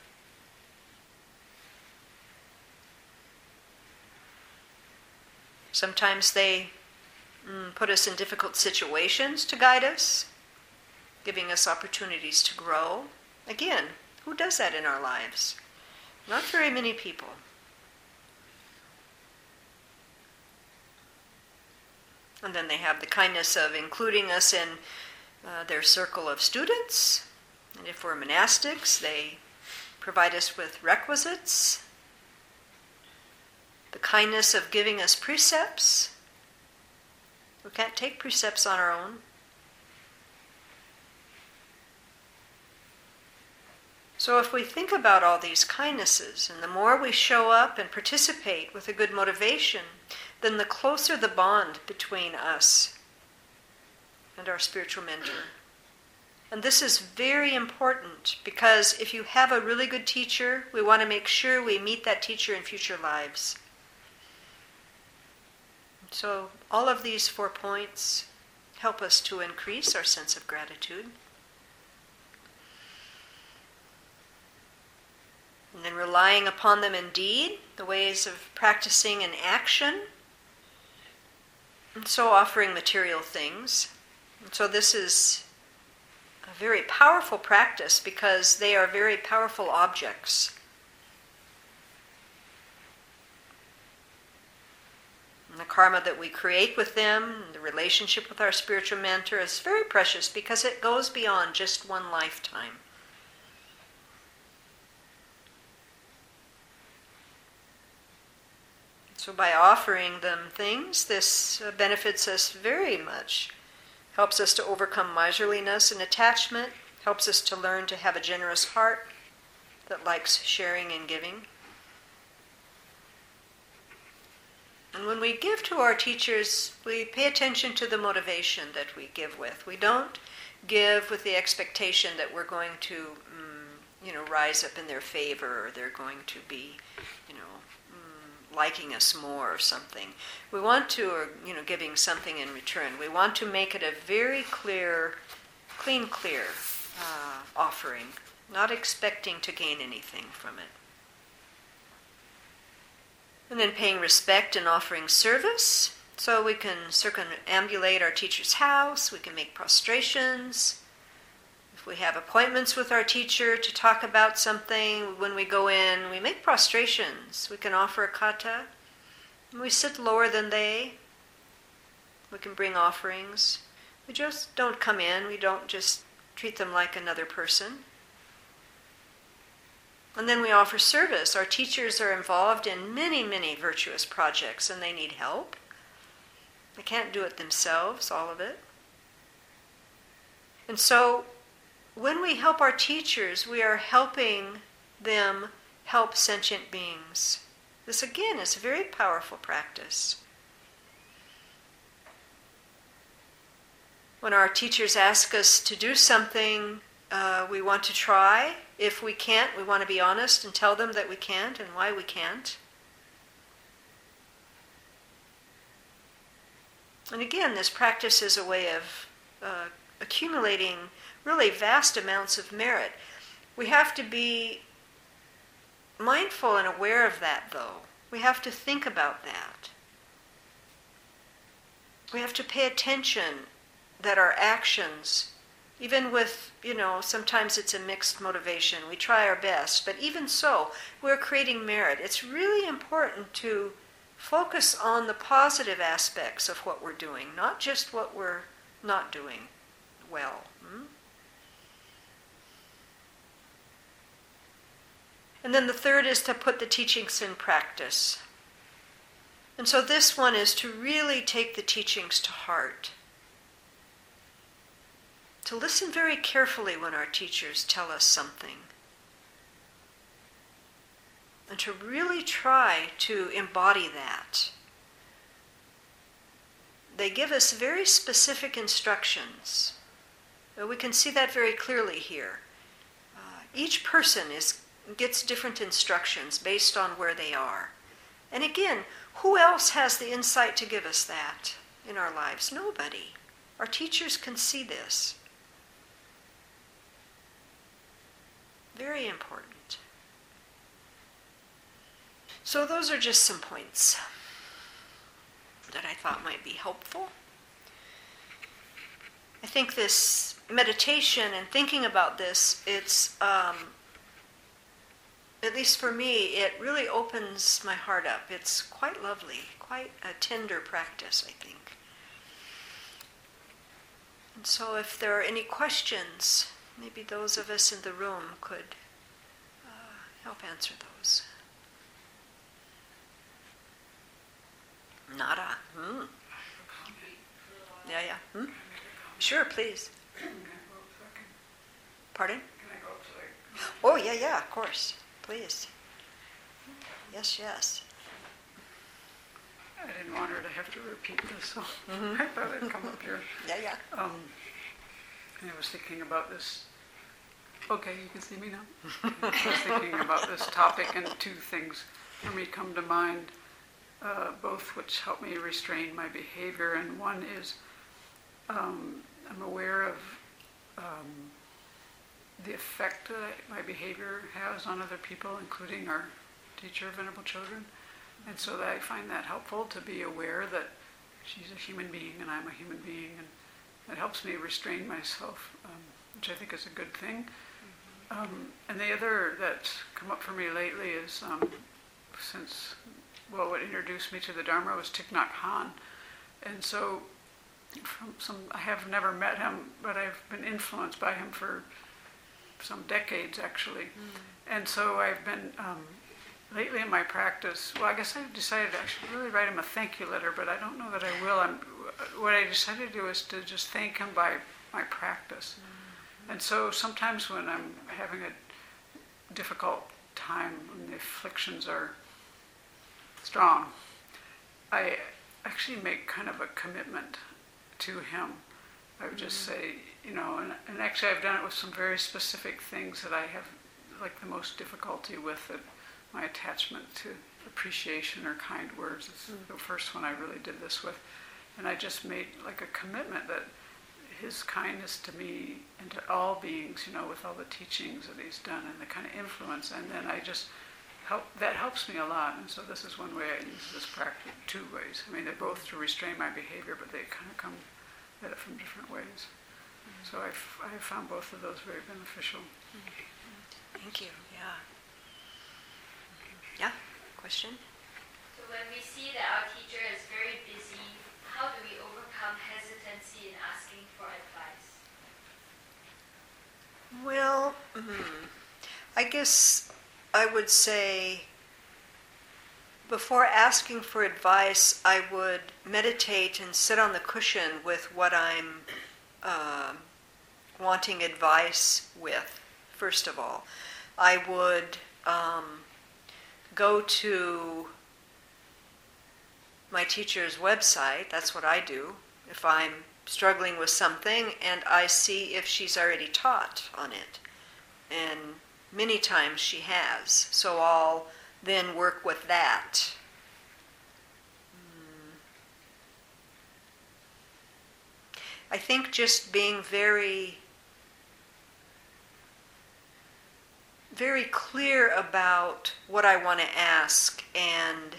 Sometimes they put us in difficult situations to guide us, giving us opportunities to grow. Again, who does that in our lives? Not very many people. And then they have the kindness of including us in their circle of students. And if we're monastics, they provide us with requisites. The kindness of giving us precepts. We can't take precepts on our own. So if we think about all these kindnesses, and the more we show up and participate with a good motivation, then the closer the bond between us and our spiritual mentor. And this is very important because if you have a really good teacher, we want to make sure we meet that teacher in future lives. So all of these 4 points help us to increase our sense of gratitude. And then relying upon them in deed, the ways of practicing in action, and so offering material things. And so this is a very powerful practice because they are very powerful objects. And the karma that we create with them, the relationship with our spiritual mentor is very precious because it goes beyond just one lifetime. So by offering them things, this benefits us very much. Helps us to overcome miserliness and attachment. Helps us to learn to have a generous heart that likes sharing and giving. And when we give to our teachers, we pay attention to the motivation that we give with. We don't give with the expectation that we're going to, rise up in their favor or they're going to be, liking us more or something. We want to, or giving something in return. We want to make it a very clear offering, not expecting to gain anything from it. And then paying respect and offering service. So we can circumambulate our teacher's house, we can make prostrations. If we have appointments with our teacher to talk about something, when we go in, we make prostrations. We can offer a kata. We sit lower than they. We can bring offerings. We just don't come in. We don't just treat them like another person. And then we offer service. Our teachers are involved in many, many virtuous projects, and they need help. They can't do it themselves, all of it. And so, when we help our teachers, we are helping them help sentient beings. This, again, is a very powerful practice. When our teachers ask us to do something, we want to try. If we can't, we want to be honest and tell them that we can't and why we can't. And again, this practice is a way of accumulating really vast amounts of merit. We have to be mindful and aware of that, though. We have to think about that. We have to pay attention that our actions, even with, sometimes it's a mixed motivation. We try our best, but even so, we're creating merit. It's really important to focus on the positive aspects of what we're doing, not just what we're not doing well. And then the third is to put the teachings in practice. And so this one is to really take the teachings to heart. To listen very carefully when our teachers tell us something. And to really try to embody that. They give us very specific instructions. We can see that very clearly here. Each person gets different instructions based on where they are. And again, who else has the insight to give us that in our lives? Nobody. Our teachers can see this. Very important. So those are just some points that I thought might be helpful. I think this meditation and thinking about this, it's at least for me, it really opens my heart up. It's quite lovely, quite a tender practice, I think. And so if there are any questions, maybe those of us in the room could help answer those. Nada. Yeah. Sure, please. Pardon? Oh, yeah, of course. Please. Yes. I didn't want her to have to repeat this, so I thought I'd come up here. Yeah. And I was thinking about this. Okay, you can see me now. I was thinking about this topic, and two things for me come to mind, both which help me restrain my behavior. And one is I'm aware of the effect that my behavior has on other people, including our teacher of Venerable Children. And so that I find that helpful to be aware that she's a human being and I'm a human being, and it helps me restrain myself, which I think is a good thing. And the other that's come up for me lately is what introduced me to the Dharma was Thich Nhat Hanh. And so I have never met him, but I've been influenced by him for some decades, actually. And so I've been, lately in my practice, I guess I decided I should really write him a thank you letter, but I don't know that I will. What I decided to do is to just thank him by my practice. And so sometimes when I'm having a difficult time, when the afflictions are strong, I actually make kind of a commitment to him. I would just say, and actually I've done it with some very specific things that I have like the most difficulty with, my attachment to appreciation or kind words. It's the first one I really did this with. And I just made like a commitment that his kindness to me and to all beings, with all the teachings that he's done and the kind of influence, and then I just that helps me a lot. And so this is one way I use this practice, two ways. I mean, they're both to restrain my behavior, but they kind of come at it from different ways. So I've found both of those very beneficial. Thank you. Yeah. Yeah. Question? So when we see that our teacher is very busy, how do we overcome hesitancy in asking for advice? Well, I guess I would say before asking for advice, I would meditate and sit on the cushion with what I'm wanting advice with, first of all. I would go to my teacher's website. That's what I do if I'm struggling with something, and I see if she's already taught on it. And many times she has. So I'll then work with that. I think just being very, very clear about what I want to ask, and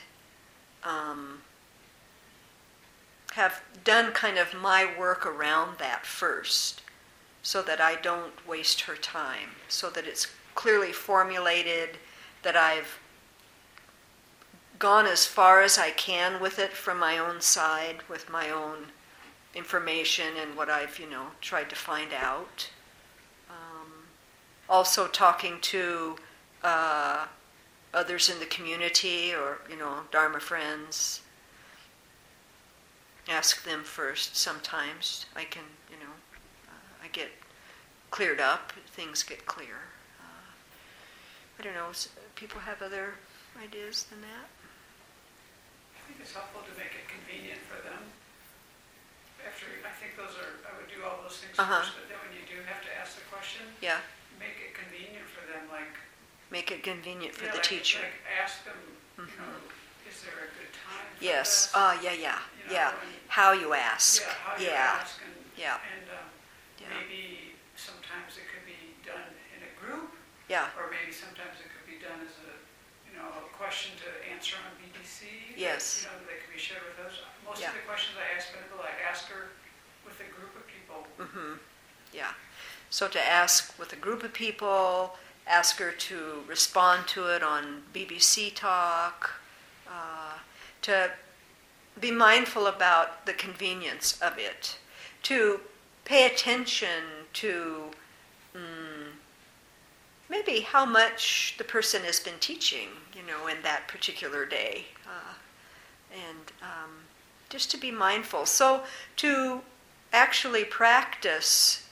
have done kind of my work around that first, so that I don't waste her time, so that it's clearly formulated, that I've gone as far as I can with it from my own side, with my own information and what I've, tried to find out. Also talking to others in the community, or, Dharma friends. Ask them first. Sometimes I can, I get cleared up, things get clear. I don't know, people have other ideas than that? I think it's helpful to make it convenient for them. I think I would do all those things first, but then when you do have to ask the question, make it convenient for them, like... Make it convenient for the teacher. Like ask them, is there a good time for yes. this? Yeah. How you ask. Yeah, how you ask. And Yeah. maybe sometimes it could be done in a group. Yeah. Or maybe sometimes it could be done as a question to answer on BBC. Yes. That could be shared with us. Most Yeah. of the questions I ask people, I ask her with a group of people. Yeah. So to ask with a group of people, ask her to respond to it on BBC Talk, to be mindful about the convenience of it, to pay attention to maybe how much the person has been teaching, in that particular day, and just to be mindful. So to actually practice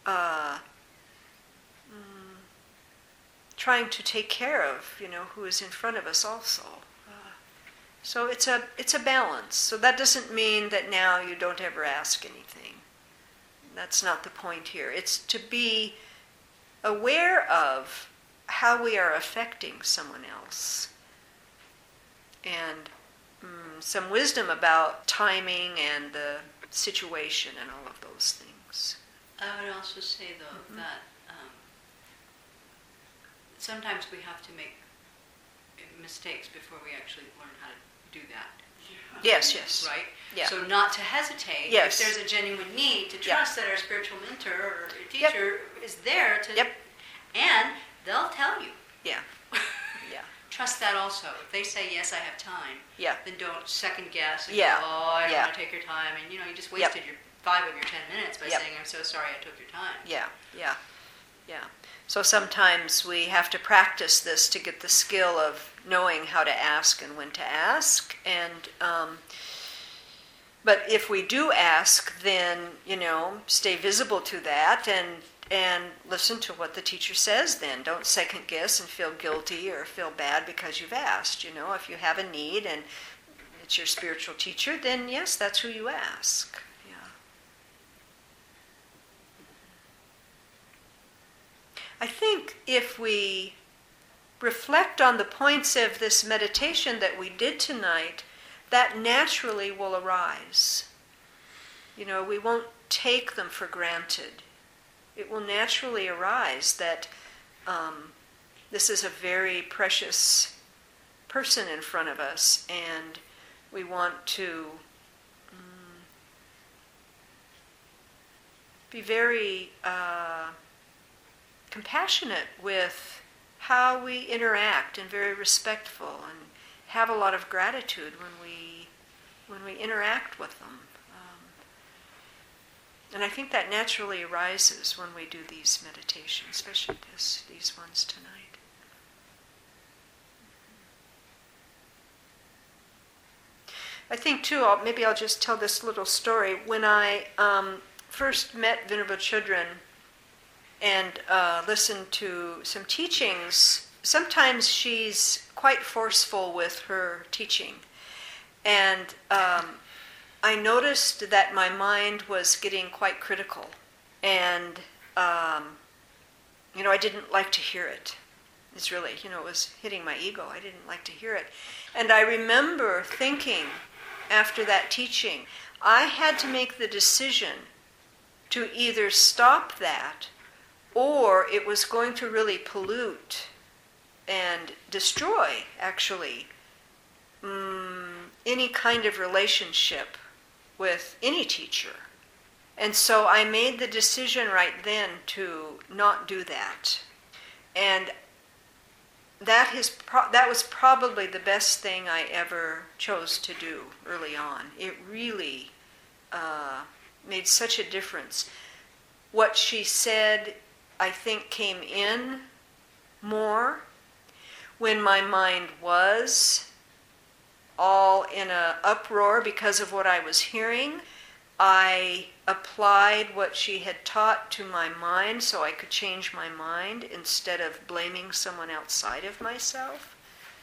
trying to take care of, who is in front of us also. So it's a balance. So that doesn't mean that now you don't ever ask anything. That's not the point here. It's to be aware of how we are affecting someone else. And some wisdom about timing and the situation and all of those things. I would also say, though, that sometimes we have to make mistakes before we actually learn how to do that. Yes, yes. Right? Yeah. So not to hesitate Yes. if there's a genuine need to Yeah. trust that our spiritual mentor or teacher is there to, Yep. and they'll tell you. Yeah. Yeah. Trust that also. If they say, yes, I have time, Yeah. then don't second guess and Yeah. go, oh, I don't Yeah. want to take your time. And, you just Yep. wasted your 5 of your 10 minutes by Yep. saying, I'm so sorry I took your time. Yeah, yeah, yeah. So sometimes we have to practice this to get the skill of knowing how to ask and when to ask. And but if we do ask, then stay visible to that and listen to what the teacher says. Then don't second guess and feel guilty or feel bad because you've asked. If you have a need and it's your spiritual teacher, then yes, that's who you ask. I think if we reflect on the points of this meditation that we did tonight, that naturally will arise. We won't take them for granted. It will naturally arise that this is a very precious person in front of us, and we want to be very compassionate with how we interact and very respectful and have a lot of gratitude when we interact with them. And I think that naturally arises when we do these meditations, especially these ones tonight. I think too, maybe I'll just tell this little story. When I first met Venerable Chodron and listened to some teachings, sometimes she's quite forceful with her teaching. And I noticed that my mind was getting quite critical. And, I didn't like to hear it. It's really, it was hitting my ego. I didn't like to hear it. And I remember thinking after that teaching, I had to make the decision to either stop that or it was going to really pollute and destroy, actually, any kind of relationship with any teacher. And so I made the decision right then to not do that. And that was probably the best thing I ever chose to do early on. It really made such a difference. What she said, I think, came in more when my mind was all in an uproar because of what I was hearing. I applied what she had taught to my mind so I could change my mind instead of blaming someone outside of myself.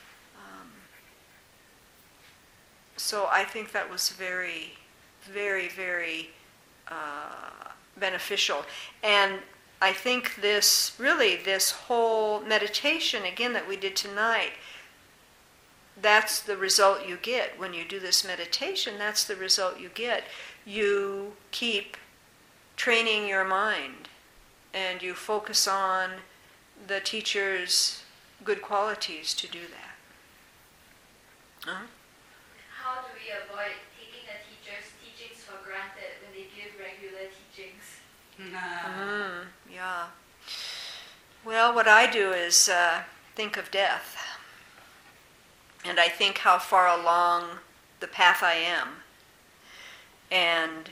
So I think that was very, very, very beneficial. And I think this whole meditation, again, that we did tonight, that's the result you get. When you do this meditation, that's the result you get. You keep training your mind, and you focus on the teacher's good qualities to do that. How do we avoid taking a teacher's teachings for granted when they give regular teachings? Yeah. Well, what I do is think of death. And I think how far along the path I am. And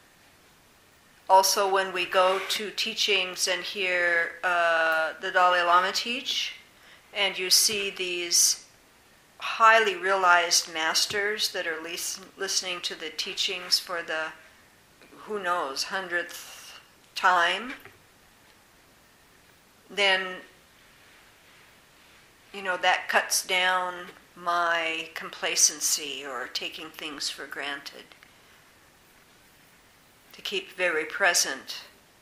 also when we go to teachings and hear the Dalai Lama teach, and you see these highly realized masters that are listening to the teachings for the, 100th time, then, that cuts down my complacency or taking things for granted. to keep very present.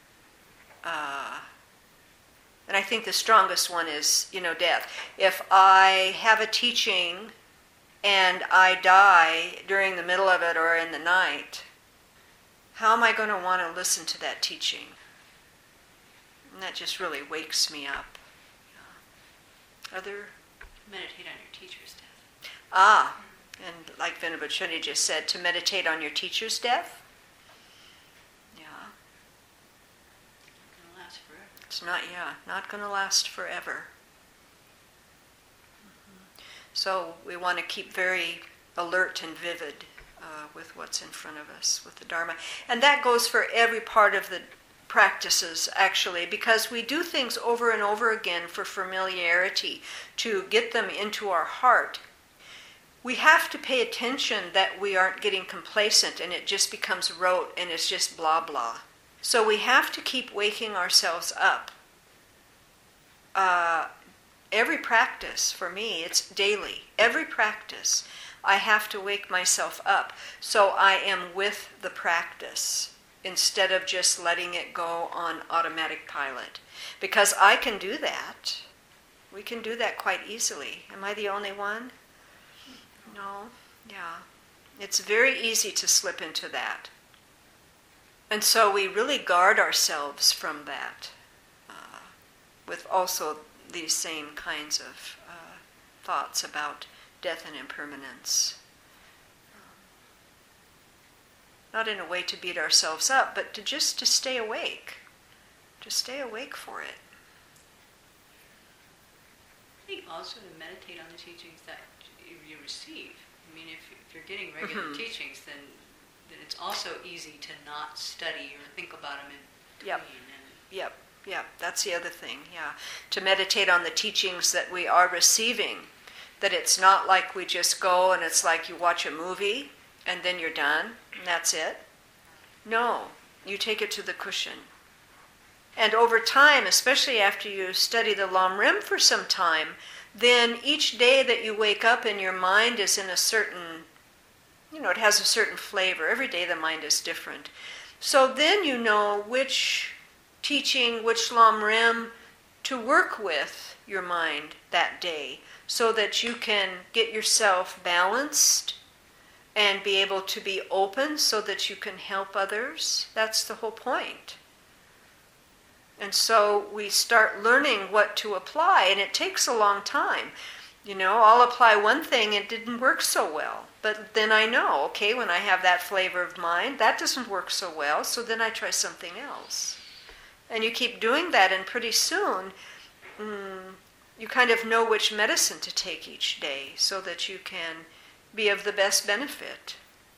And I think the strongest one is, death. If I have a teaching and I die during the middle of it or in the night, how am I going to want to listen to that teaching? And that just really wakes me up. Other? Meditate on your teacher's death. And like Venerable Chöni just said, to meditate on your teacher's death? Yeah. It's going to last forever. It's not going to last forever. So we want to keep very alert and vivid with what's in front of us, with the Dharma. And that goes for every part of the practices, actually, because we do things over and over again for familiarity, to get them into our heart. We have to pay attention that we aren't getting complacent and it just becomes rote and it's just blah blah. So we have to keep waking ourselves up. Every practice, for me, it's daily. Every practice, I have to wake myself up so I am with the practice instead of just letting it go on automatic pilot. Because I can do that. We can do that quite easily. Am I the only one? No? Yeah. It's very easy to slip into that. And so we really guard ourselves from that with also these same kinds of thoughts about death and impermanence. Not in a way to beat ourselves up, but to stay awake. To stay awake for it. I think also to meditate on the teachings that you receive. I mean, if you're getting regular teachings, then it's also easy to not study or think about them in between. Yep, that's the other thing, yeah. To meditate on the teachings that we are receiving. That it's not like we just go and it's like you watch a movie and then you're done and that's it. No, you take it to the cushion. And over time, especially after you study the Lam Rim for some time, then each day that you wake up and your mind is in a certain, it has a certain flavor. Every day the mind is different. So then you know which teaching, which Lam Rim to work with your mind that day so that you can get yourself balanced and be able to be open so that you can help others. That's the whole point. And so we start learning what to apply, and it takes a long time. I'll apply one thing, it didn't work so well. But then I know, okay, when I have that flavor of mind, that doesn't work so well, so then I try something else. And you keep doing that, and pretty soon, you kind of know which medicine to take each day so that you can be of the best benefit.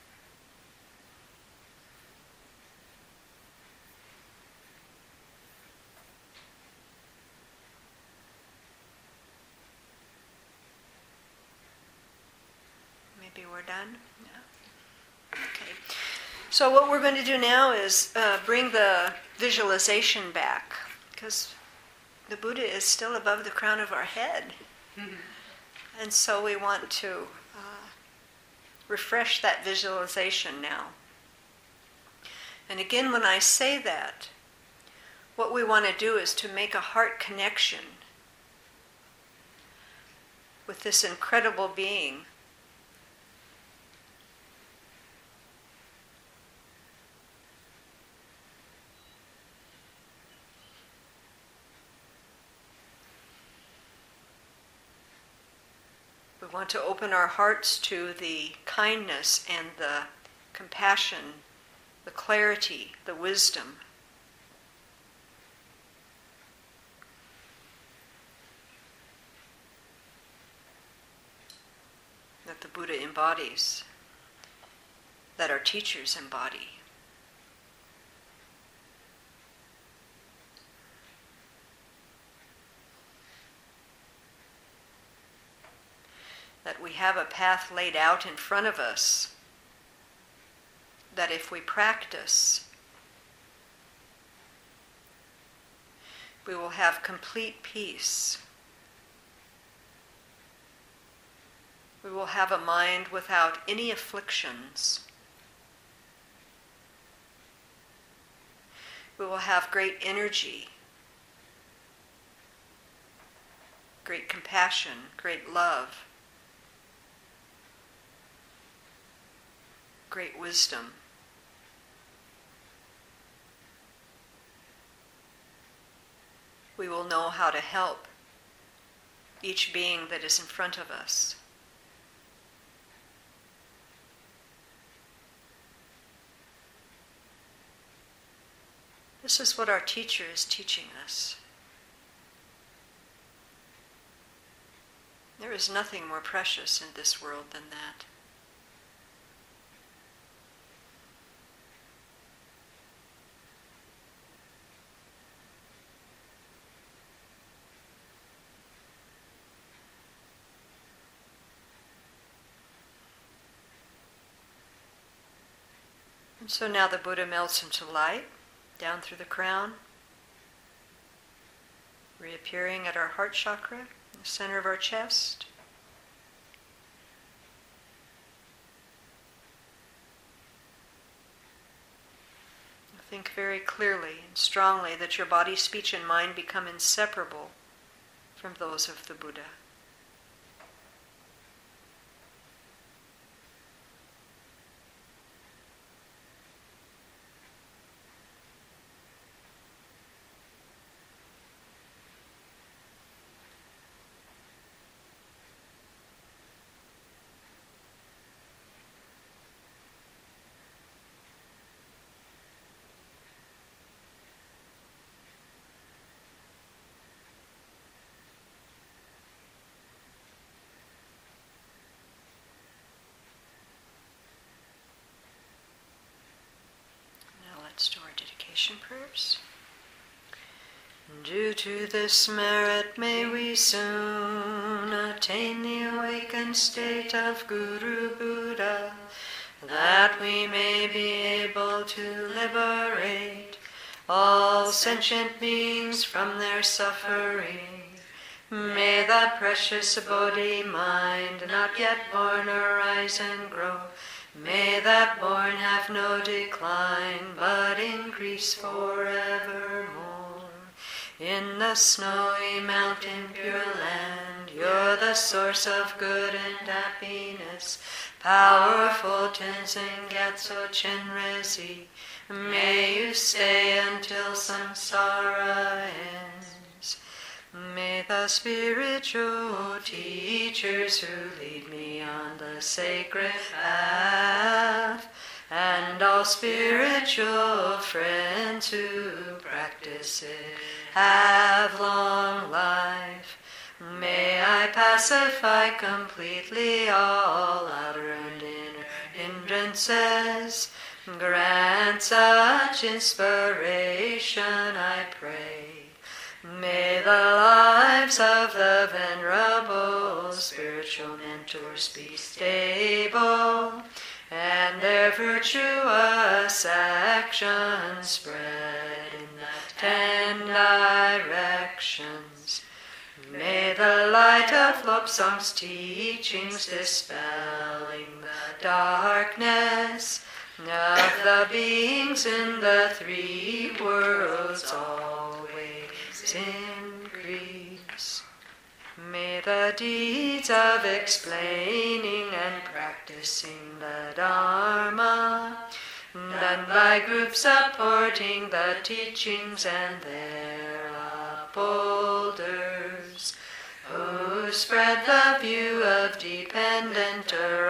Maybe we're done? Yeah. Okay. So what we're going to do now is bring the visualization back, because the Buddha is still above the crown of our head. And so we want to refresh that visualization now. And again, when I say that, what we want to do is to make a heart connection with this incredible being. We want to open our hearts to the kindness and the compassion, the clarity, the wisdom. That the Buddha embodies, that our teachers embody. That we have a path laid out in front of us, that if we practice, we will have complete peace. We will have a mind without any afflictions. we will have great energy, great compassion, great love, great wisdom. We will know how to help each being that is in front of us. This is what our teacher is teaching us. There is nothing more precious in this world than that. And so now the Buddha melts into light, down through the crown, reappearing at our heart chakra, in the center of our chest. Think very clearly and strongly that your body, speech, and mind become inseparable from those of the Buddha. Let's do our dedication prayers. Due to this merit may we soon attain the awakened state of Guru Buddha, that we may be able to liberate all sentient beings from their suffering. May the precious Bodhi mind not yet born arise and grow. May that born have no decline, but increase forevermore. In the snowy mountain pure land, you're the source of good and happiness. Powerful Tenzin Gyatso Chenrezig, may you stay until samsara ends. May the spiritual teachers who lead me on the sacred path, and all spiritual friends who practice it, have long life. May I pacify completely all outer and inner hindrances. Grant such inspiration, I pray. May the lives of the venerable spiritual mentors be stable, and their virtuous actions spread in the 10 directions. May the light of Lobsang's teachings dispelling the darkness of the beings in the 3 worlds always increase. May the deeds of explaining and practicing the Dharma, done by groups supporting the teachings and their upholders, who spread the view of dependent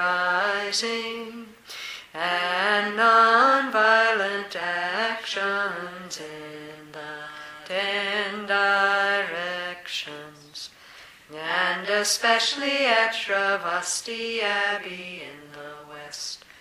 arising and non-violent actions in the 10 directions, and especially at Shravasti Abbey in the west.